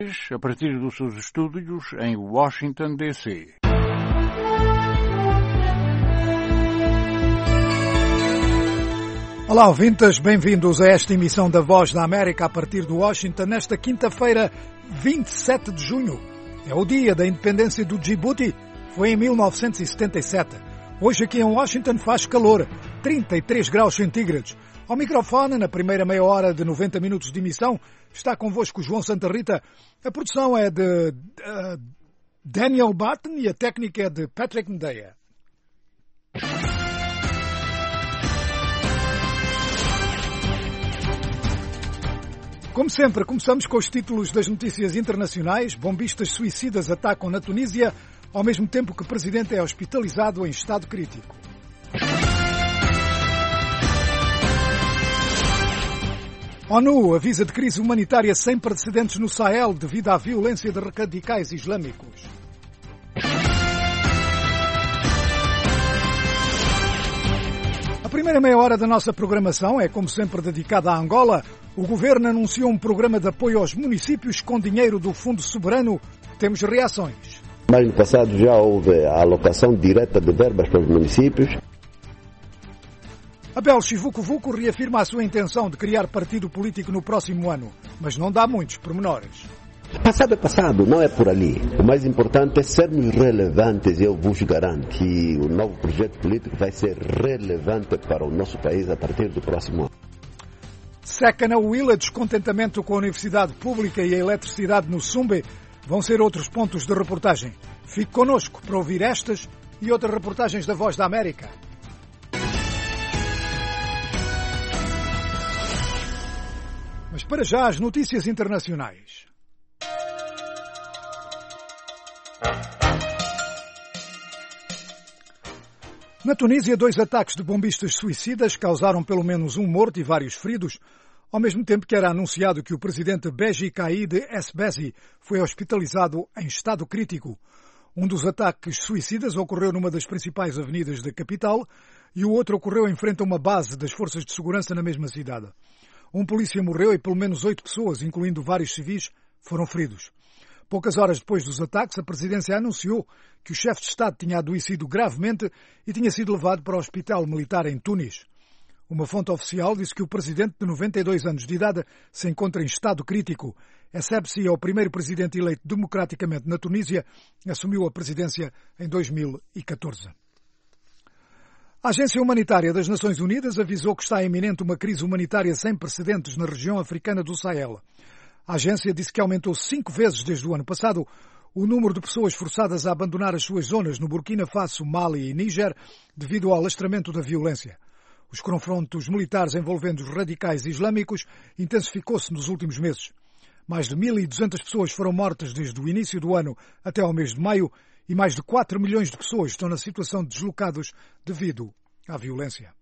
a partir dos seus estúdios em Washington, D.C. Olá, ouvintes, bem-vindos a esta emissão da Voz da América a partir de Washington, nesta quinta-feira, 27 de junho. É o dia da independência do Djibouti, foi em 1977. Hoje aqui em Washington faz calor, 33 graus centígrados. Ao microfone, na primeira meia hora de 90 minutos de emissão, está convosco João Santa Rita. A produção é de Daniel Barton e a técnica é de Patrick Medeia. Como sempre, começamos com os títulos das notícias internacionais. Bombistas suicidas atacam na Tunísia, ao mesmo tempo que o presidente é hospitalizado em estado crítico. ONU avisa de crise humanitária sem precedentes no Sahel devido à violência de radicais islâmicos. A primeira meia hora da nossa programação é, como sempre, dedicada à Angola. O governo anunciou um programa de apoio aos municípios com dinheiro do Fundo Soberano. Temos reações. Mas no passado já houve a alocação direta de verbas para os municípios. Abel Chivuco-Vuco reafirma a sua intenção de criar partido político no próximo ano, mas não dá muitos pormenores. Passado é passado, não é por ali. O mais importante é sermos relevantes e eu vos garanto que o novo projeto político vai ser relevante para o nosso país a partir do próximo ano. Seca na Huila, descontentamento com a universidade pública e a eletricidade no Sumbe vão ser outros pontos de reportagem. Fique connosco para ouvir estas e outras reportagens da Voz da América. Mas para já as notícias internacionais. Na Tunísia, 2 ataques de bombistas suicidas causaram pelo menos um morto e vários feridos, ao mesmo tempo que era anunciado que o presidente Beji Caid Essebsi foi hospitalizado em estado crítico. Um dos ataques suicidas ocorreu numa das principais avenidas da capital e o outro ocorreu em frente a uma base das forças de segurança na mesma cidade. Um polícia morreu e pelo menos 8 pessoas, incluindo vários civis, foram feridos. Poucas horas depois dos ataques, a presidência anunciou que o chefe de Estado tinha adoecido gravemente e tinha sido levado para o hospital militar em Tunis. Uma fonte oficial disse que o presidente, de 92 anos de idade, se encontra em estado crítico. Essebsi é o primeiro presidente eleito democraticamente na Tunísia, assumiu a presidência em 2014. A Agência Humanitária das Nações Unidas avisou que está iminente uma crise humanitária sem precedentes na região africana do Sahel. A agência disse que aumentou 5 vezes desde o ano passado o número de pessoas forçadas a abandonar as suas zonas no Burkina Faso, Mali e Níger devido ao alastramento da violência. Os confrontos militares envolvendo os radicais islâmicos intensificou-se nos últimos meses. Mais de 1.200 pessoas foram mortas desde o início do ano até ao mês de maio e mais de 4 milhões de pessoas estão na situação de deslocados devido à violência.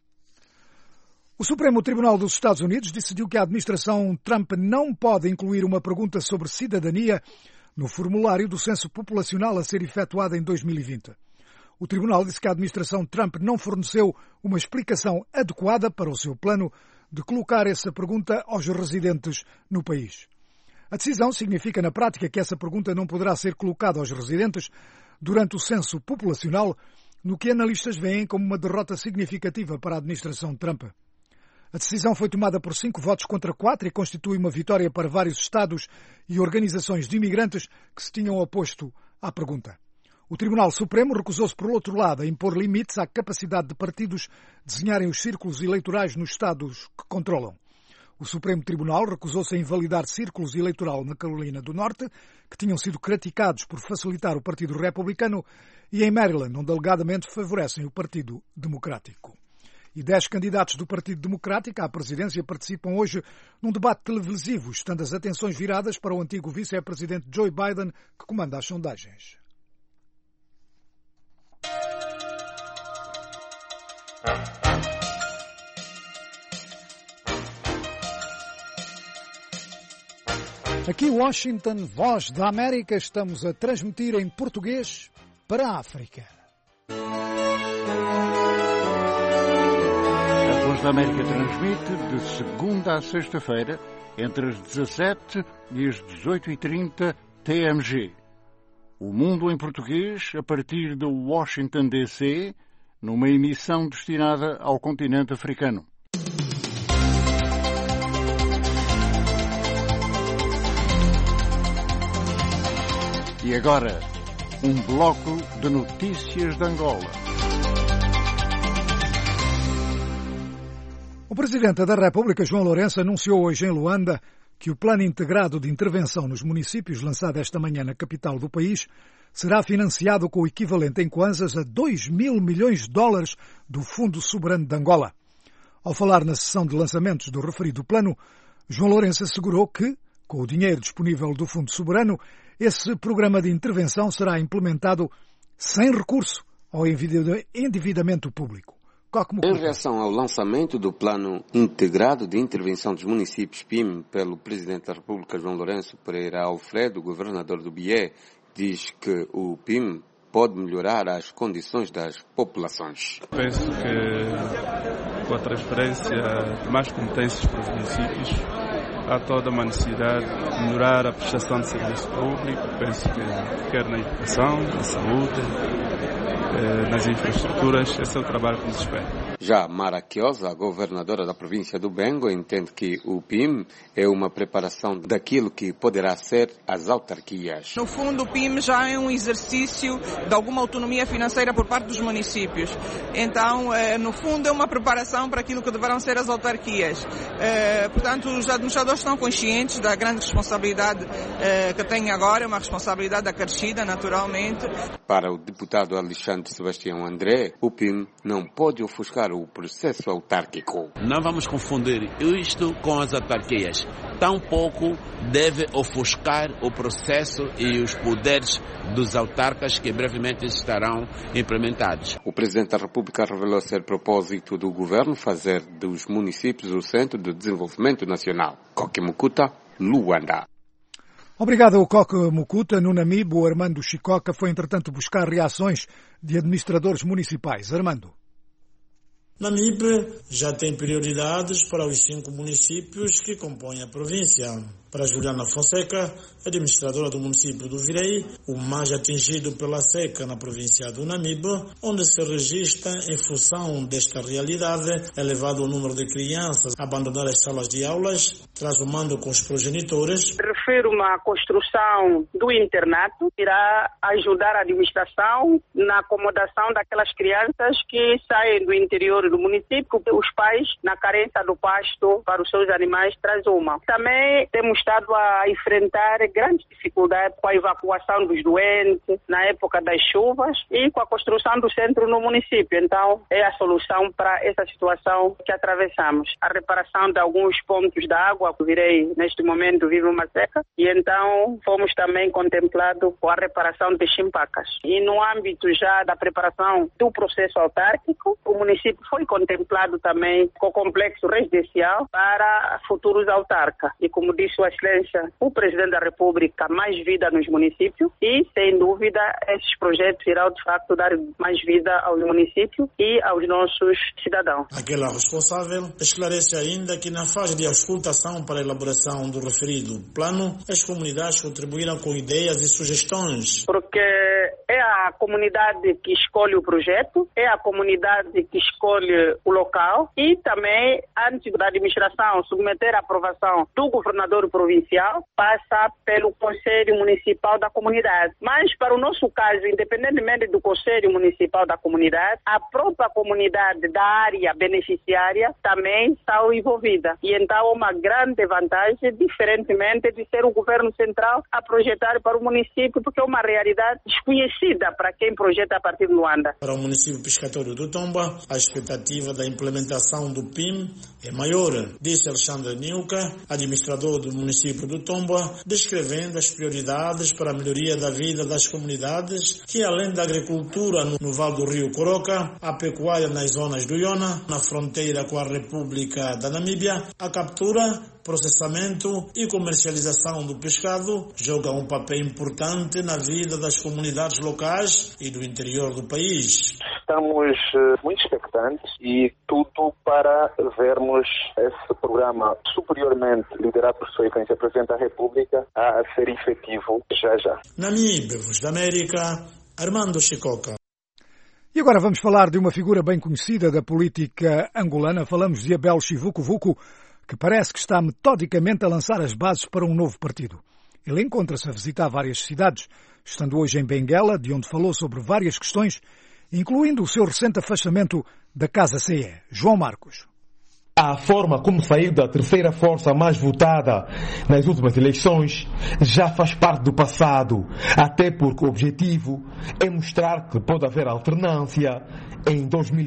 O Supremo Tribunal dos Estados Unidos decidiu que a administração Trump não pode incluir uma pergunta sobre cidadania no formulário do censo populacional a ser efetuado em 2020. O tribunal disse que a administração Trump não forneceu uma explicação adequada para o seu plano de colocar essa pergunta aos residentes no país. A decisão significa, na prática, que essa pergunta não poderá ser colocada aos residentes durante o censo populacional, no que analistas veem como uma derrota significativa para a administração Trump. A decisão foi tomada por 5 votos contra 4 e constitui uma vitória para vários estados e organizações de imigrantes que se tinham oposto à pergunta. O Tribunal Supremo recusou-se, por outro lado, a impor limites à capacidade de partidos desenharem os círculos eleitorais nos estados que controlam. O Supremo Tribunal recusou-se a invalidar círculos eleitorais na Carolina do Norte, que tinham sido criticados por facilitar o Partido Republicano, e em Maryland, onde alegadamente favorecem o Partido Democrático. E 10 candidatos do Partido Democrático à presidência participam hoje num debate televisivo, estando as atenções viradas para o antigo vice-presidente Joe Biden, que comanda as sondagens. Aqui Washington, Voz da América, estamos a transmitir em português para a África. A Voz da América transmite de segunda a sexta-feira, entre as 17 e as 18h30 TMG. O Mundo em Português, a partir de Washington, D.C., numa emissão destinada ao continente africano. E agora, um bloco de notícias de Angola. O Presidente da República, João Lourenço, anunciou hoje em Luanda que o Plano Integrado de Intervenção nos Municípios, lançado esta manhã na capital do país, será financiado com o equivalente em kwanzas a 2.000 milhões de dólares do Fundo Soberano de Angola. Ao falar na sessão de lançamentos do referido plano, João Lourenço assegurou que, com o dinheiro disponível do Fundo Soberano, esse programa de intervenção será implementado sem recurso ao endividamento público. Em reação ao lançamento do Plano Integrado de Intervenção dos Municípios PIM pelo Presidente da República, João Lourenço Pereira Alfredo, governador do Bié, diz que o PIM pode melhorar as condições das populações. Penso que com a transferência de mais competências para os municípios, há toda uma necessidade de melhorar a prestação de serviço público. Penso que quer na educação, na saúde, nas infraestruturas, esse é o trabalho que nos espera. Já Mara Quiosa, a governadora da província do Bengo, entende que o PIM é uma preparação daquilo que poderá ser as autarquias. No fundo, o PIM já é um exercício de alguma autonomia financeira por parte dos municípios. Então, no fundo, é uma preparação para aquilo que deverão ser as autarquias. Portanto, os administradores estão conscientes da grande responsabilidade que têm agora, é uma responsabilidade acrescida, naturalmente. Para o deputado Alexandre Sebastião André, o PIM não pode ofuscar o processo autárquico. Não vamos confundir isto com as autarquias. Tampouco deve ofuscar o processo e os poderes dos autarcas que brevemente estarão implementados. O Presidente da República revelou ser propósito do governo fazer dos municípios o centro de desenvolvimento nacional. Coque Mukuta, Luanda. Obrigado, Coque Mukuta. No Namibe, o Armando Chicoca foi, entretanto, buscar reações de administradores municipais. Armando. Namibe já tem prioridades para os 5 municípios que compõem a província. Para Juliana Fonseca, administradora do município do Virei, o mais atingido pela seca na província do Namibe, onde se registra, em função desta realidade, elevado o número de crianças a abandonar as salas de aulas, transumando com os progenitores. Refiro-me à construção do internato, que irá ajudar a administração na acomodação daquelas crianças que saem do interior do município, porque os pais, na carência do pasto para os seus animais, transumam. Também temos estado a enfrentar grandes dificuldades com a evacuação dos doentes na época das chuvas e com a construção do centro no município. Então, é a solução para essa situação que atravessamos. A reparação de alguns pontos da água, que Virei, neste momento, vive uma seca, e então fomos também contemplados com a reparação de chimpacas. E no âmbito já da preparação do processo autárquico, o município foi contemplado também com o complexo residencial para futuros autarcas. E como disse a Excelência, o Presidente da República, mais vida nos municípios e, sem dúvida, esses projetos irão, de facto, dar mais vida aos municípios e aos nossos cidadãos. Aquela responsável esclarece ainda que, na fase de auscultação para a elaboração do referido plano, as comunidades contribuíram com ideias e sugestões. Porque é a comunidade que escolhe o projeto, é a comunidade que escolhe o local e também, antes da administração submeter a aprovação do governador provincial, passa pelo Conselho Municipal da Comunidade. Mas, para o nosso caso, independentemente do Conselho Municipal da Comunidade, a própria comunidade da área beneficiária também está envolvida. E então, uma grande vantagem, diferentemente de ser o governo central a projetar para o município, porque é uma realidade desconhecida para quem projeta a partir de Luanda. Para o município pescatório do Tomba, a expectativa da implementação do PIM é maior, disse Alexandre Niuca, administrador do município do Tomba, descrevendo as prioridades para a melhoria da vida das comunidades, que além da agricultura no Vale do Rio Coroca, a pecuária nas zonas do Iona, na fronteira com a República da Namíbia, a captura, processamento e comercialização do pescado jogam um papel importante na vida das comunidades locais e do interior do país. Estamos muito expectantes importantes e tudo para vermos esse programa superiormente liderado por Sua Excelência Presidente da República a ser efetivo já. Namíbia, Voz da América, Armando Chicoca. E agora vamos falar de uma figura bem conhecida da política angolana. Falamos de Abel Chivuku-Vuku, que parece que está metodicamente a lançar as bases para um novo partido. Ele encontra-se a visitar várias cidades, estando hoje em Benguela, de onde falou sobre várias questões, incluindo o seu recente afastamento da Casa CE. João Marcos. A forma como sair da terceira força mais votada nas últimas eleições já faz parte do passado, até porque o objetivo é mostrar que pode haver alternância em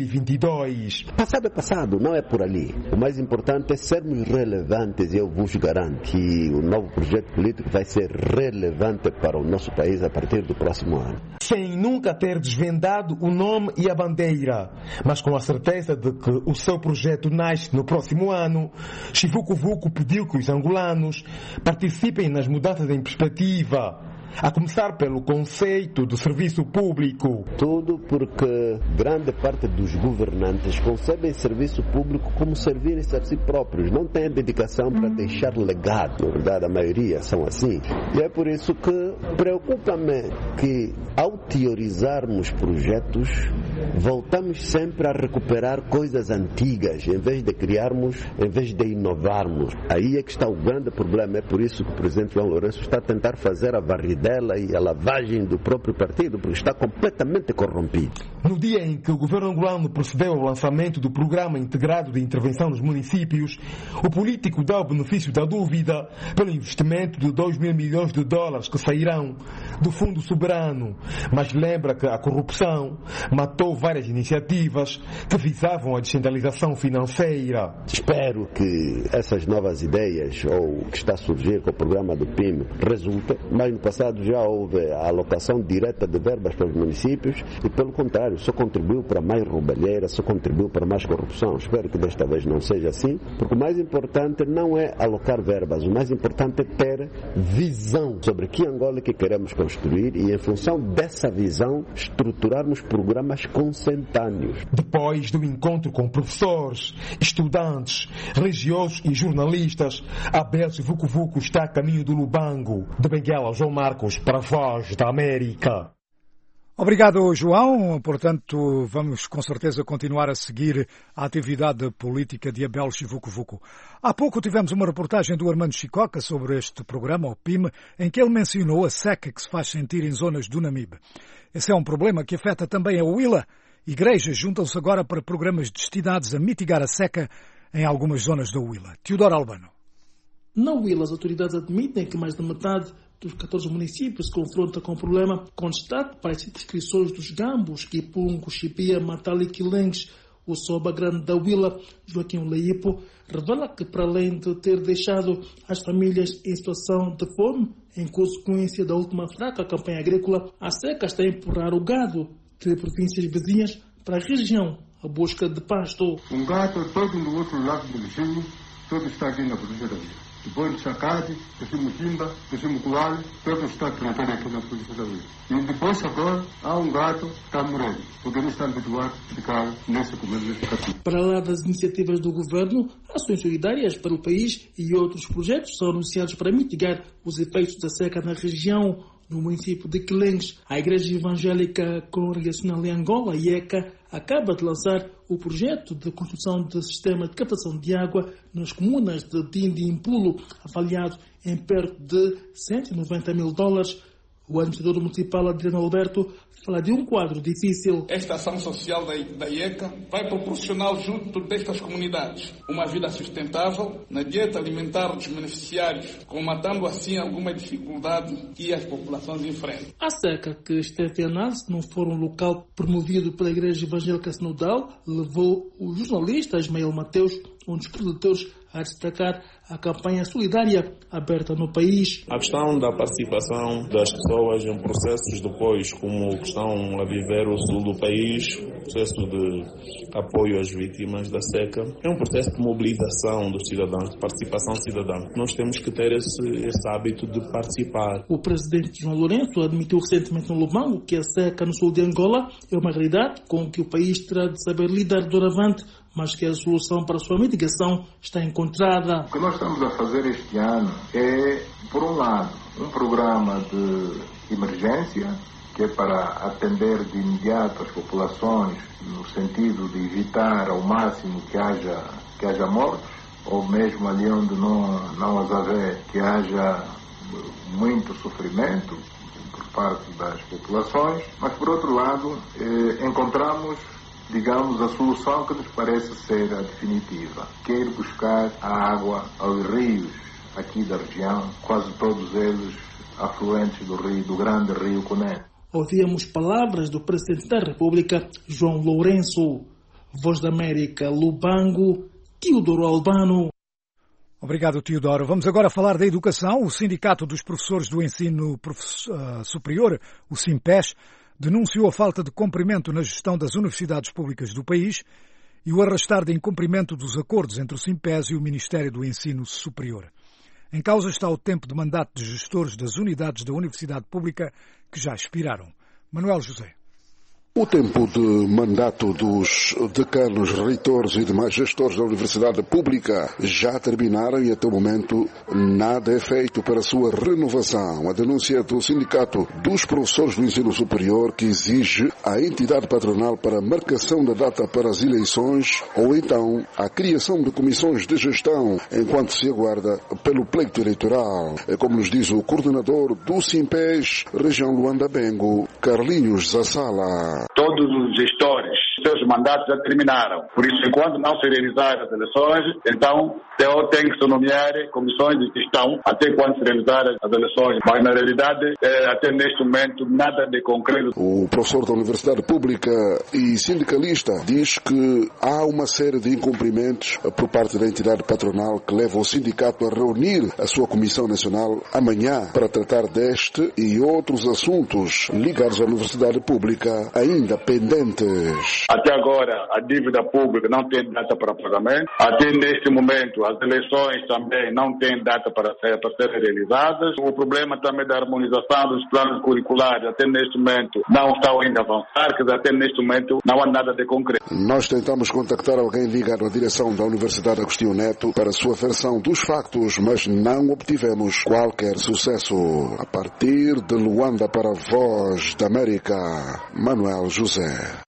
2022. Passado é passado, não é por ali. O mais importante é sermos relevantes e eu vos garanto que o novo projeto político vai ser relevante para o nosso país a partir do próximo ano. Sem nunca ter desvendado o nome e a bandeira, mas com a certeza de que o seu projeto nasce no próximo ano, Chivuku-Vuku pediu que os angolanos participem nas mudanças em perspectiva, a começar pelo conceito do serviço público. Tudo porque grande parte dos governantes concebem serviço público como servirem-se a si próprios. Não têm dedicação para deixar legado. Na verdade, a maioria são assim. E é por isso que preocupa-me que, ao teorizarmos projetos, voltamos sempre a recuperar coisas antigas, em vez de criarmos, em vez de inovarmos. Aí é que está o grande problema. É por isso que o presidente João Lourenço está a tentar fazer a varrida dela e a lavagem do próprio partido, porque está completamente corrompido. No dia em que o governo angolano procedeu ao lançamento do Programa Integrado de Intervenção nos Municípios, o político dá o benefício da dúvida pelo investimento de 2 mil milhões de dólares que sairão do Fundo Soberano, mas lembra que a corrupção matou várias iniciativas que visavam a descentralização financeira. Espero que essas novas ideias, ou o que está a surgir com o programa do PIM, resultem, mas no passado já houve a alocação direta de verbas para os municípios e, pelo contrário, só contribuiu para mais roubalheira, só contribuiu para mais corrupção. Espero que desta vez não seja assim, porque o mais importante não é alocar verbas, o mais importante é ter visão sobre que Angola que queremos construir e, em função dessa visão, estruturarmos programas consentâneos. Depois do encontro com professores, estudantes, religiosos e jornalistas, Abel Chivuku-Vuku está a caminho do Lubango. De Benguela, João Marcos, para a Voz da América. Obrigado, João. Portanto, vamos com certeza continuar a seguir a atividade política de Abel Chivuku-Vuku. Há pouco tivemos uma reportagem do Armando Chicoca sobre este programa, o PIM, em que ele mencionou a seca que se faz sentir em zonas do Namibe. Esse é um problema que afeta também a Huila. Igrejas juntam-se agora para programas destinados a mitigar a seca em algumas zonas da Huila. Teodoro Albano. Na Huila, as autoridades admitem que mais da metade dos 14 municípios se confronta com o problema, com destaque para as circunscrições dos Gambos, Kipungo, Chipia, Matala e Quilengues. O Soba Grande da Huila, Joaquim Leipo, revela que, para além de ter deixado as famílias em situação de fome, em consequência da última fraca campanha agrícola, a seca está a empurrar o gado de províncias vizinhas para a região, à busca de pasto. Um gado todo do outro lado do vizinho, todo está aqui na província da Huila. Depois de Sacade, descemos Timba, descemos Coalho, todo está plantado aqui na província da Huila. E depois agora há um gato que está morrendo, porque não está habituado a ficar nessa comida capital. Para lá das iniciativas do governo, ações solidárias para o país e outros projetos são anunciados para mitigar os efeitos da seca na região. No município de Quilengues, a Igreja Evangélica Congregacional em Angola, IECA, acaba de lançar o projeto de construção de sistema de captação de água nas comunas de Dindi e Impulo, avaliado em perto de $190 mil. O administrador municipal, Adriano Alberto, fala de um quadro difícil. Esta ação social da IECA vai proporcionar junto destas comunidades uma vida sustentável na dieta alimentar dos beneficiários, comatando assim alguma dificuldade que as populações enfrentam. A seca, que esteve em análise num fórum local promovido pela Igreja Evangélica Sinodal, levou o jornalista Ismael Mateus, um dos produtores, a destacar a campanha solidária aberta no país. A questão da participação das pessoas em processos depois, como estão a viver o sul do país, processo de apoio às vítimas da seca, é um processo de mobilização dos cidadãos, de participação cidadã. Nós temos que ter esse hábito de participar. O presidente João Lourenço admitiu recentemente no Lubango que a seca no sul de Angola é uma realidade com que o país terá de saber lidar doravante, mas que a solução para a sua mitigação está encontrada. O que nós estamos a fazer este ano é, por um lado, um programa de emergência, que é para atender de imediato as populações, no sentido de evitar ao máximo que haja mortes, ou mesmo ali onde não as haver, que haja muito sofrimento por parte das populações. Mas, por outro lado, encontramos, digamos, a solução que nos parece ser a definitiva, que é ir buscar a água aos rios aqui da região, quase todos eles afluentes do grande rio Cuné. Ouvíamos palavras do Presidente da República, João Lourenço. Voz da América, Lubango, Teodoro Albano. Obrigado, Teodoro. Vamos agora falar da educação. O Sindicato dos Professores do Ensino Superior, o SIMPES, denunciou a falta de cumprimento na gestão das universidades públicas do país e o arrastar de incumprimento dos acordos entre o SIMPES e o Ministério do Ensino Superior. Em causa está o tempo de mandato de gestores das unidades da Universidade Pública que já expiraram. Manuel José. O tempo de mandato dos decanos, reitores e demais gestores da Universidade Pública já terminaram e até o momento nada é feito para a sua renovação. A denúncia do Sindicato dos Professores do Ensino Superior, que exige a entidade patronal para a marcação da data para as eleições ou então a criação de comissões de gestão enquanto se aguarda pelo pleito eleitoral. É como nos diz o coordenador do SIMPES, região Luanda-Bengo, Carlinhos Zassala. Todos os gestores, seus mandatos já terminaram. Por isso, enquanto não se realizar as eleições, então tem que se nomear comissões de gestão até quando se realizar as eleições. Mas, na realidade, até neste momento, nada de concreto. O professor da Universidade Pública e sindicalista diz que há uma série de incumprimentos por parte da entidade patronal que leva o sindicato a reunir a sua Comissão Nacional amanhã para tratar deste e outros assuntos ligados à Universidade Pública ainda pendentes. Até agora, a dívida pública não tem data para pagamento. Até neste momento, as eleições também não têm data para serem realizadas. O problema também da harmonização dos planos curriculares, até neste momento, não está ainda a avançar, quer dizer, até neste momento não há nada de concreto. Nós tentamos contactar alguém ligado à direção da Universidade Agostinho Neto para a sua versão dos factos, mas não obtivemos qualquer sucesso. A partir de Luanda para a Voz da América, Manuel José.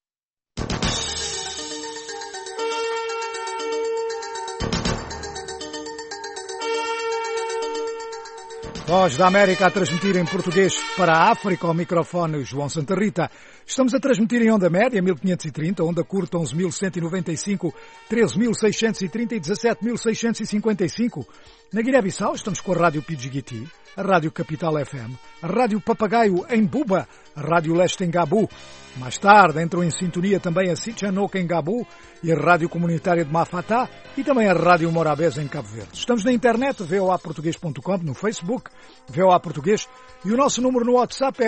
Voz da América a transmitir em português para a África, ao microfone João Santa Rita. Estamos a transmitir em onda média 1530, onda curta 11.195, 13.630 e 17.655. Na Guiné-Bissau estamos com a Rádio Pidjigiti, a Rádio Capital FM, a Rádio Papagaio em Buba, a Rádio Leste em Gabu. Mais tarde entram em sintonia também a Sichanok em Gabu e a Rádio Comunitária de Mafatá e também a Rádio Morabeza em Cabo Verde. Estamos na internet, voaportuguês.com, no Facebook, VOA Português, e o nosso número no WhatsApp é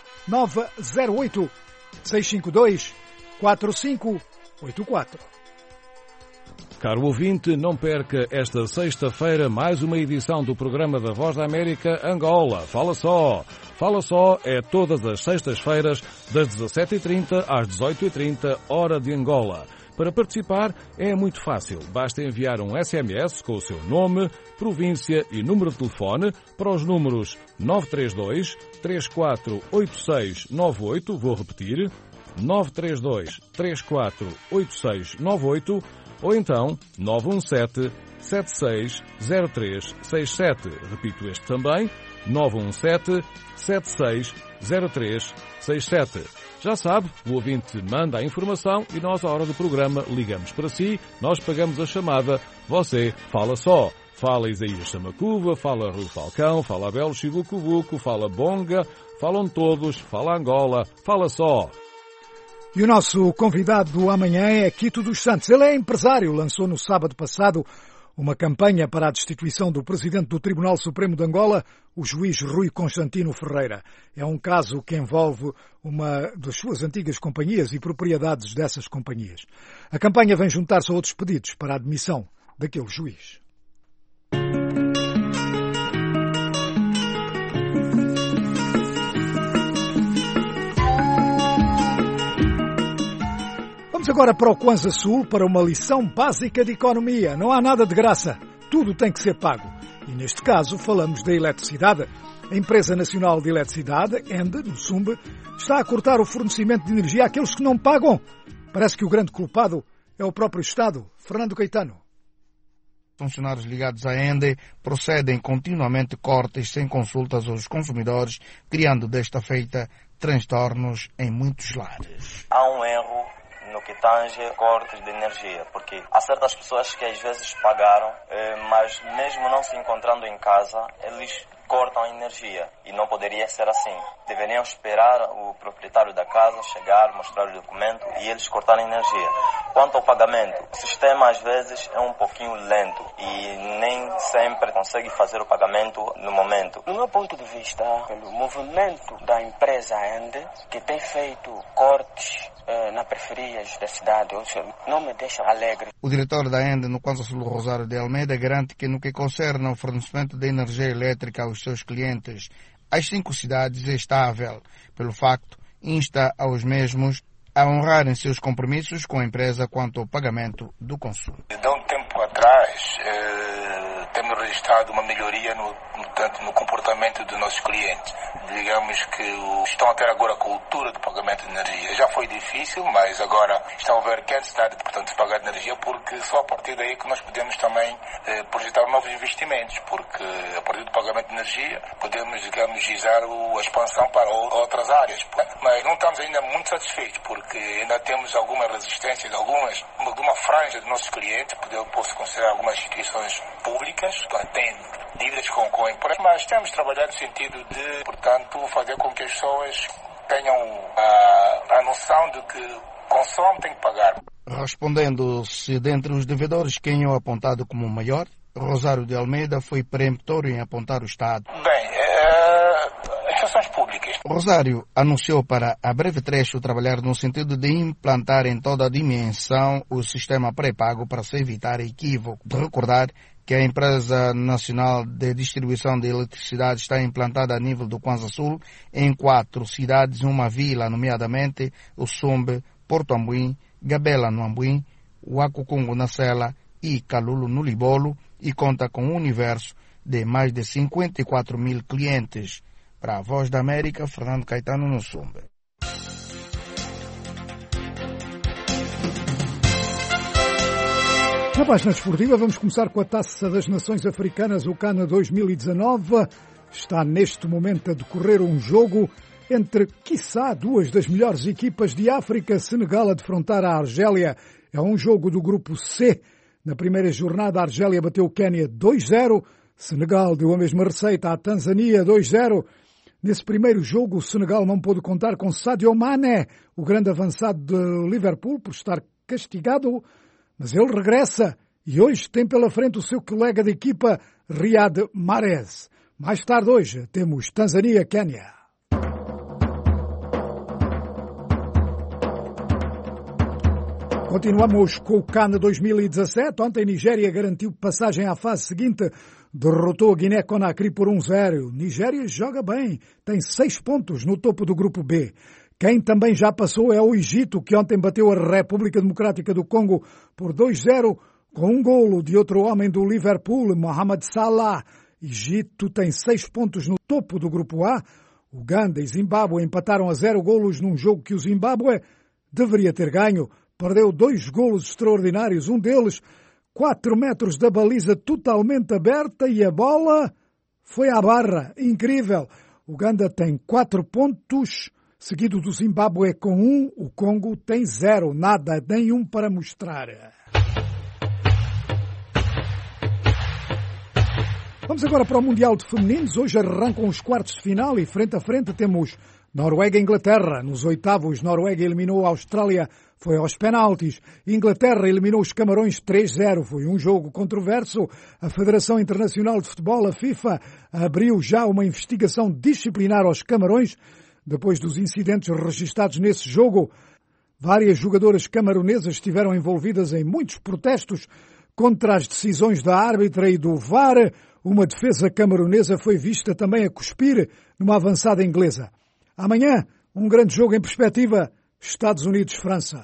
1908-652-4584. Caro ouvinte, não perca esta sexta-feira mais uma edição do programa da Voz da América Angola. Fala só! Fala só é todas as sextas-feiras das 17h30 às 18h30, hora de Angola. Para participar é muito fácil. Basta enviar um SMS com o seu nome, província e número de telefone para os números 932 348698, vou repetir, 932 348698, ou então 917 760367. Repito este também, 917 760367. Já sabe, o ouvinte manda a informação e nós, à hora do programa, ligamos para si, nós pagamos a chamada, você fala só. Fala Isaías Chamacuva, fala Rui Falcão, fala Abel Chibucubuco, fala Bonga, falam todos, fala Angola, fala só. E o nosso convidado do amanhã é Quito dos Santos. Ele é empresário, lançou no sábado passado uma campanha para a destituição do presidente do Tribunal Supremo de Angola, o juiz Rui Constantino Ferreira. É um caso que envolve uma das suas antigas companhias e propriedades dessas companhias. A campanha vem juntar-se a outros pedidos para a admissão daquele juiz. Vamos agora para o Kwanza Sul para uma lição básica de economia. Não há nada de graça. Tudo tem que ser pago. E neste caso falamos da eletricidade. A Empresa Nacional de Eletricidade, ENDE, no Sumbe, está a cortar o fornecimento de energia àqueles que não pagam. Parece que o grande culpado é o próprio Estado. Fernando Caetano. Funcionários ligados à ENDE procedem continuamente cortes sem consultas aos consumidores, criando desta feita transtornos em muitos lares. Há um erro no que tange cortes de energia, porque há certas pessoas que às vezes pagaram, mas mesmo não se encontrando em casa, eles cortam a energia e não poderia ser assim. Deveriam esperar o proprietário da casa chegar, mostrar o documento e eles cortarem a energia. Quanto ao pagamento, o sistema às vezes é um pouquinho lento e nem sempre consegue fazer o pagamento no momento. Do meu ponto de vista, pelo movimento da empresa ENDE, que tem feito cortes nas periferias da cidade, não me deixa alegre. O diretor da ENDE no Kwanza Sul, Rosário de Almeida, garante que no que concerne ao fornecimento de energia elétrica aos seus clientes, as 5 cidades é estável. Pelo facto, insta aos mesmos a honrarem seus compromissos com a empresa quanto ao pagamento do consumo. De um tempo atrás, temos registrado uma melhoria no comportamento dos nossos clientes. Digamos que estão a ter agora a cultura do pagamento de energia. Já foi difícil, mas agora estão a ver que é necessidade, portanto, de pagar de energia, porque só a partir daí que nós podemos também projetar novos investimentos, porque a partir do pagamento de energia podemos, digamos, gizar a expansão para outras áreas. Mas não estamos ainda muito satisfeitos, porque ainda temos alguma resistência de alguma franja dos nossos clientes, posso considerar algumas instituições públicas, têm dívidas com a empresa, mas temos trabalhado no sentido de, portanto, fazer com que as pessoas tenham a noção de que consome tem que pagar. Respondendo-se dentre os devedores quem é o apontado como o maior, Rosário de Almeida foi peremptório em apontar o Estado. Bem, as ações públicas. Rosário anunciou para a breve trecho trabalhar no sentido de implantar em toda a dimensão o sistema pré-pago para se evitar equívoco. De recordar que a Empresa Nacional de Distribuição de Eletricidade está implantada a nível do Kwanza Sul em 4 cidades, uma vila, nomeadamente o Sumbe, Porto Ambuim, Gabela no Ambuim, Huacucungo na Sela e Calulo no Libolo, e conta com um universo de mais de 54 mil clientes. Para a Voz da América, Fernando Caetano no Sumbe. Na página desportiva vamos começar com a Taça das Nações Africanas, o CAN 2019. Está neste momento a decorrer um jogo entre, quiçá, 2 das melhores equipas de África. Senegal a defrontar a Argélia. É um jogo do grupo C. Na primeira jornada a Argélia bateu o Quénia 2-0. Senegal deu a mesma receita à Tanzânia 2-0. Nesse primeiro jogo o Senegal não pôde contar com Sadio Mané, o grande avançado de Liverpool, por estar castigado. Mas ele regressa e hoje tem pela frente o seu colega de equipa, Riyad Mahrez. Mais tarde hoje temos Tanzânia-Quénia. Continuamos com o CAN 2017. Ontem Nigéria garantiu passagem à fase seguinte. Derrotou a Guiné-Conakry por 1-0. Nigéria joga bem. Tem 6 pontos no topo do grupo B. Quem também já passou é o Egito, que ontem bateu a República Democrática do Congo por 2-0, com um golo de outro homem do Liverpool, Mohamed Salah. Egito tem 6 pontos no topo do grupo A. Uganda e Zimbábue empataram a 0 golos num jogo que o Zimbábue deveria ter ganho. Perdeu 2 golos extraordinários, um deles 4 metros da baliza totalmente aberta e a bola foi à barra. Incrível. Uganda tem 4 pontos, seguido do Zimbábue com 1, o Congo tem 0, nada, nenhum para mostrar. Vamos agora para o Mundial de Femininos. Hoje arrancam os quartos de final e frente a frente temos Noruega-Inglaterra. Nos oitavos, Noruega eliminou a Austrália, foi aos penaltis. Inglaterra eliminou os Camarões 3-0. Foi um jogo controverso. A Federação Internacional de Futebol, a FIFA, abriu já uma investigação disciplinar aos Camarões depois dos incidentes registados nesse jogo. Várias jogadoras camaronesas estiveram envolvidas em muitos protestos contra as decisões da árbitra e do VAR. Uma defesa camaronesa foi vista também a cuspir numa avançada inglesa. Amanhã, um grande jogo em perspectiva, Estados Unidos-França.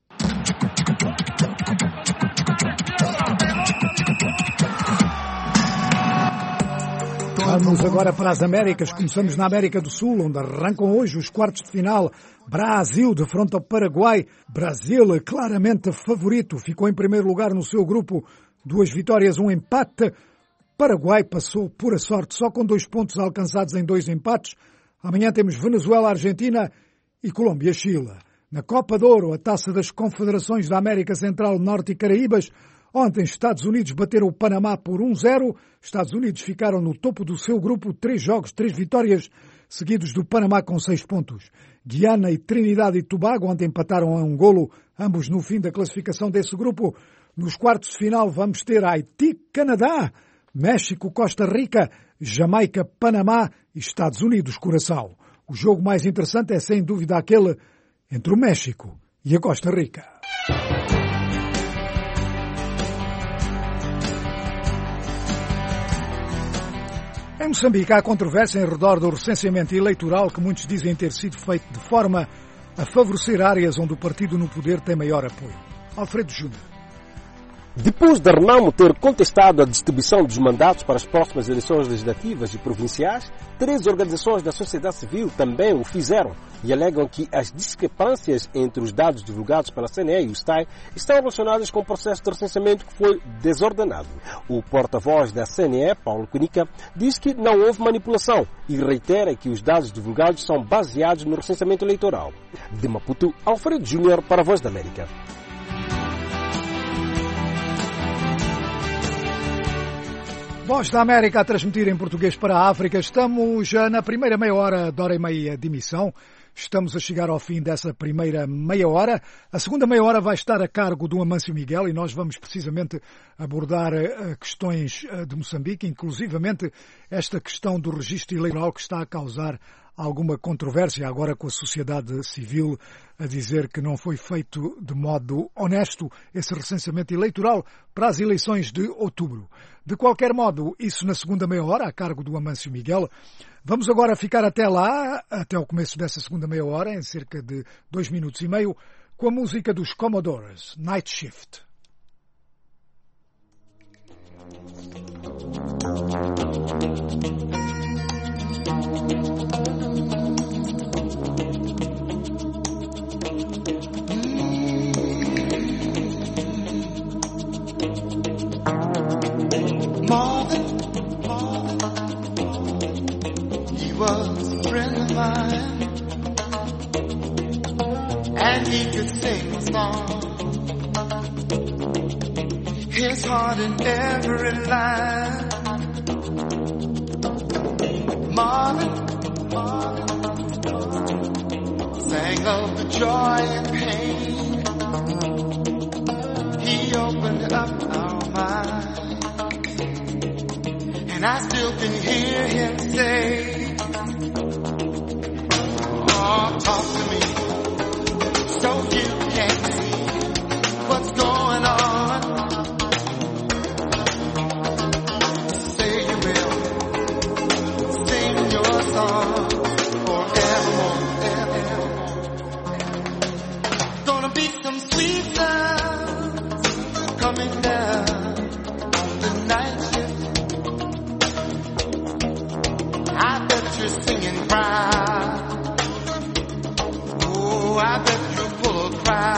Vamos agora para as Américas. Começamos na América do Sul, onde arrancam hoje os quartos de final. Brasil defronta o Paraguai. Brasil, claramente favorito, ficou em primeiro lugar no seu grupo. 2 vitórias, 1 empate. Paraguai passou pura sorte, só com 2 pontos alcançados em 2 empates. Amanhã temos Venezuela-Argentina e Colômbia-Chile. Na Copa de Ouro, a Taça das Confederações da América Central, Norte e Caraíbas, ontem Estados Unidos bateram o Panamá por 1-0. Estados Unidos ficaram no topo do seu grupo, 3 jogos, 3 vitórias, seguidos do Panamá com 6 pontos. Guiana e Trinidade e Tobago ontem empataram a 1 golo, ambos no fim da classificação desse grupo. Nos quartos de final vamos ter Haiti-Canadá, México-Costa Rica, Jamaica-Panamá e Estados Unidos-Curaçao. O jogo mais interessante é sem dúvida aquele entre o México e a Costa Rica. Em Moçambique há controvérsia em redor do recenseamento eleitoral que muitos dizem ter sido feito de forma a favorecer áreas onde o partido no poder tem maior apoio. Alfredo Júnior. Depois da Renamo ter contestado a distribuição dos mandatos para as próximas eleições legislativas e provinciais, 3 organizações da sociedade civil também o fizeram e alegam que as discrepâncias entre os dados divulgados pela CNE e o STAI estão relacionadas com o processo de recenseamento que foi desordenado. O porta-voz da CNE, Paulo Cunica, diz que não houve manipulação e reitera que os dados divulgados são baseados no recenseamento eleitoral. De Maputo, Alfredo Júnior para a Voz da América. Voz da América a transmitir em português para a África. Estamos já na primeira meia hora, de hora e meia de emissão. Estamos a chegar ao fim dessa primeira meia hora. A segunda meia hora vai estar a cargo do Amâncio Miguel e nós vamos precisamente abordar questões de Moçambique, inclusivamente esta questão do registro eleitoral que está a causar alguma controvérsia agora com a sociedade civil a dizer que não foi feito de modo honesto esse recenseamento eleitoral para as eleições de outubro. De qualquer modo, isso na segunda meia hora, a cargo do Amâncio Miguel. Vamos agora ficar até lá, até o começo dessa segunda meia hora, em cerca de 2 minutos e meio, com a música dos Commodores, Night Shift. Marvin, he was a friend of mine, and he could sing a song, his heart in every line. Marvin sang of the joy and pain, he opened up our minds. And I still can hear him say, oh, talk to me, so you can see what's going on. Say you will sing your song forevermore, evermore. Gonna be some sweet sounds coming down the night shift. I bet you're singing proud. Oh, I bet you're full of pride.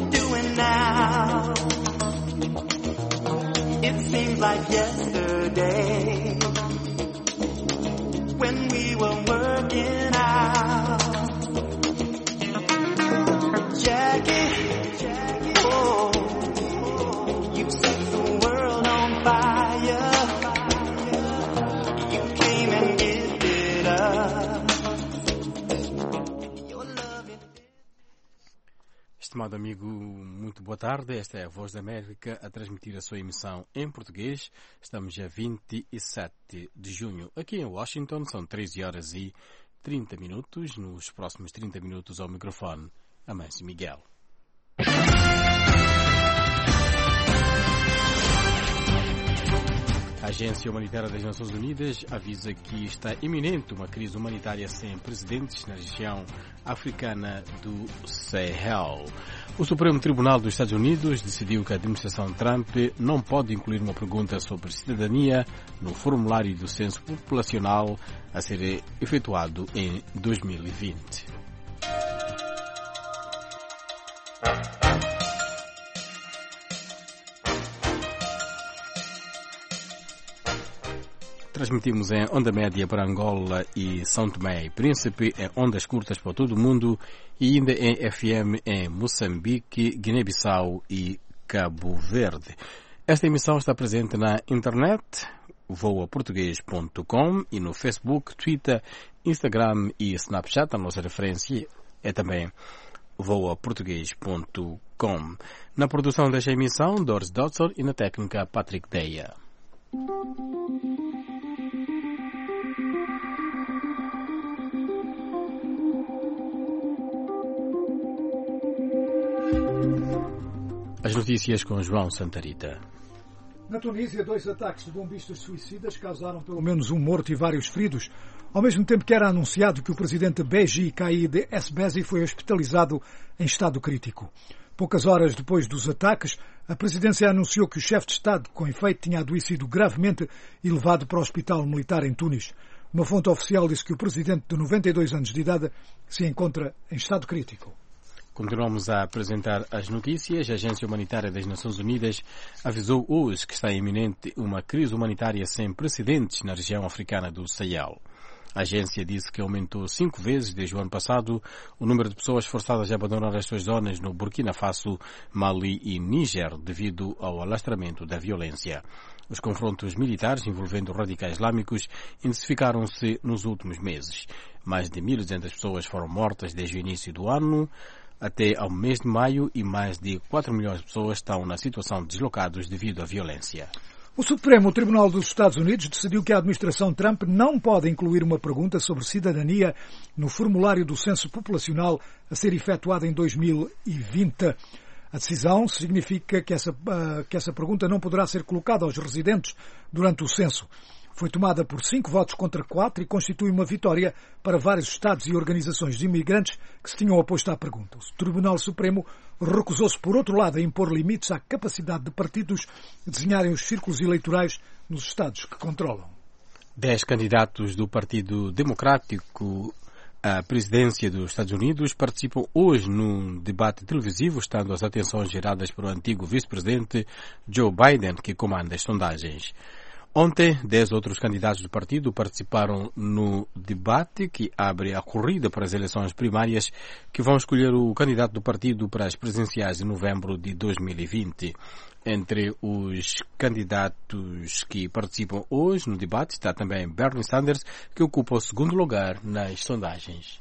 doing now? It seems like yesterday when we were working out. Jackie, oh, you set the world on fire. You came and gifted us. Estimado amigo, muito boa tarde. Esta é a Voz da América a transmitir a sua emissão em português. Estamos a 27 de junho. Aqui em Washington são 13 horas e 30 minutos. Nos próximos 30 minutos ao microfone, Amâncio Miguel. A Agência Humanitária das Nações Unidas avisa que está iminente uma crise humanitária sem precedentes na região africana do Sahel. O Supremo Tribunal dos Estados Unidos decidiu que a administração Trump não pode incluir uma pergunta sobre cidadania no formulário do censo populacional a ser efetuado em 2020. Transmitimos em onda média para Angola e São Tomé e Príncipe, em ondas curtas para todo o mundo e ainda em FM em Moçambique, Guiné-Bissau e Cabo Verde. Esta emissão está presente na internet, voaportugues.com e no Facebook, Twitter, Instagram e Snapchat. A nossa referência é também voaportugues.com. Na produção desta emissão, Doris Dodson e na técnica, Patrick Deia. As notícias com João Santarita. Na Tunísia, 2 ataques de bombistas suicidas causaram pelo menos um morto e vários feridos, ao mesmo tempo que era anunciado que o presidente Beji Caid Essebsi foi hospitalizado em estado crítico. Poucas horas depois dos ataques, a presidência anunciou que o chefe de Estado, com efeito, tinha adoecido gravemente e levado para o hospital militar em Tunis. Uma fonte oficial disse que o presidente, de 92 anos de idade, se encontra em estado crítico. Continuamos a apresentar as notícias. A Agência Humanitária das Nações Unidas avisou hoje que está iminente uma crise humanitária sem precedentes na região africana do Sahel. A agência disse que aumentou 5 vezes desde o ano passado o número de pessoas forçadas a abandonar as suas zonas no Burkina Faso, Mali e Níger devido ao alastramento da violência. Os confrontos militares envolvendo radicais islâmicos intensificaram-se nos últimos meses. Mais de 1.200 pessoas foram mortas desde o início do ano até ao mês de maio e mais de 4 milhões de pessoas estão na situação de deslocados devido à violência. O Supremo Tribunal dos Estados Unidos decidiu que a administração Trump não pode incluir uma pergunta sobre cidadania no formulário do censo populacional a ser efetuado em 2020. A decisão significa que essa pergunta não poderá ser colocada aos residentes durante o censo. Foi tomada por 5 votos contra 4 e constitui uma vitória para vários Estados e organizações de imigrantes que se tinham oposto à pergunta. O Tribunal Supremo recusou-se, por outro lado, a impor limites à capacidade de partidos desenharem os círculos eleitorais nos Estados que controlam. 10 candidatos do Partido Democrático à presidência dos Estados Unidos participam hoje num debate televisivo, estando as atenções geradas para o antigo vice-presidente Joe Biden, que comanda as sondagens. Ontem, 10 outros candidatos do partido participaram no debate que abre a corrida para as eleições primárias que vão escolher o candidato do partido para as presidenciais de novembro de 2020. Entre os candidatos que participam hoje no debate está também Bernie Sanders, que ocupa o segundo lugar nas sondagens.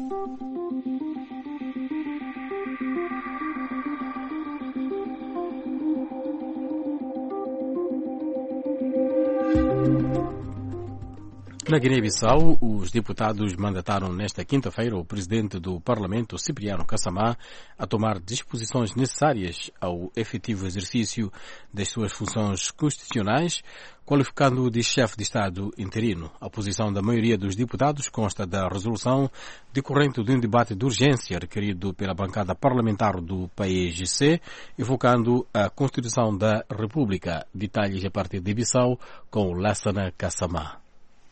Na Guiné-Bissau, os deputados mandataram nesta quinta-feira o presidente do Parlamento, Cipriano Kassamá, a tomar disposições necessárias ao efetivo exercício das suas funções constitucionais, qualificando-o de chefe de Estado interino. A posição da maioria dos deputados consta da resolução decorrente de um debate de urgência requerido pela bancada parlamentar do PAIGC, evocando a Constituição da República. Detalhes a partir de Bissau com Lassana Kassamá.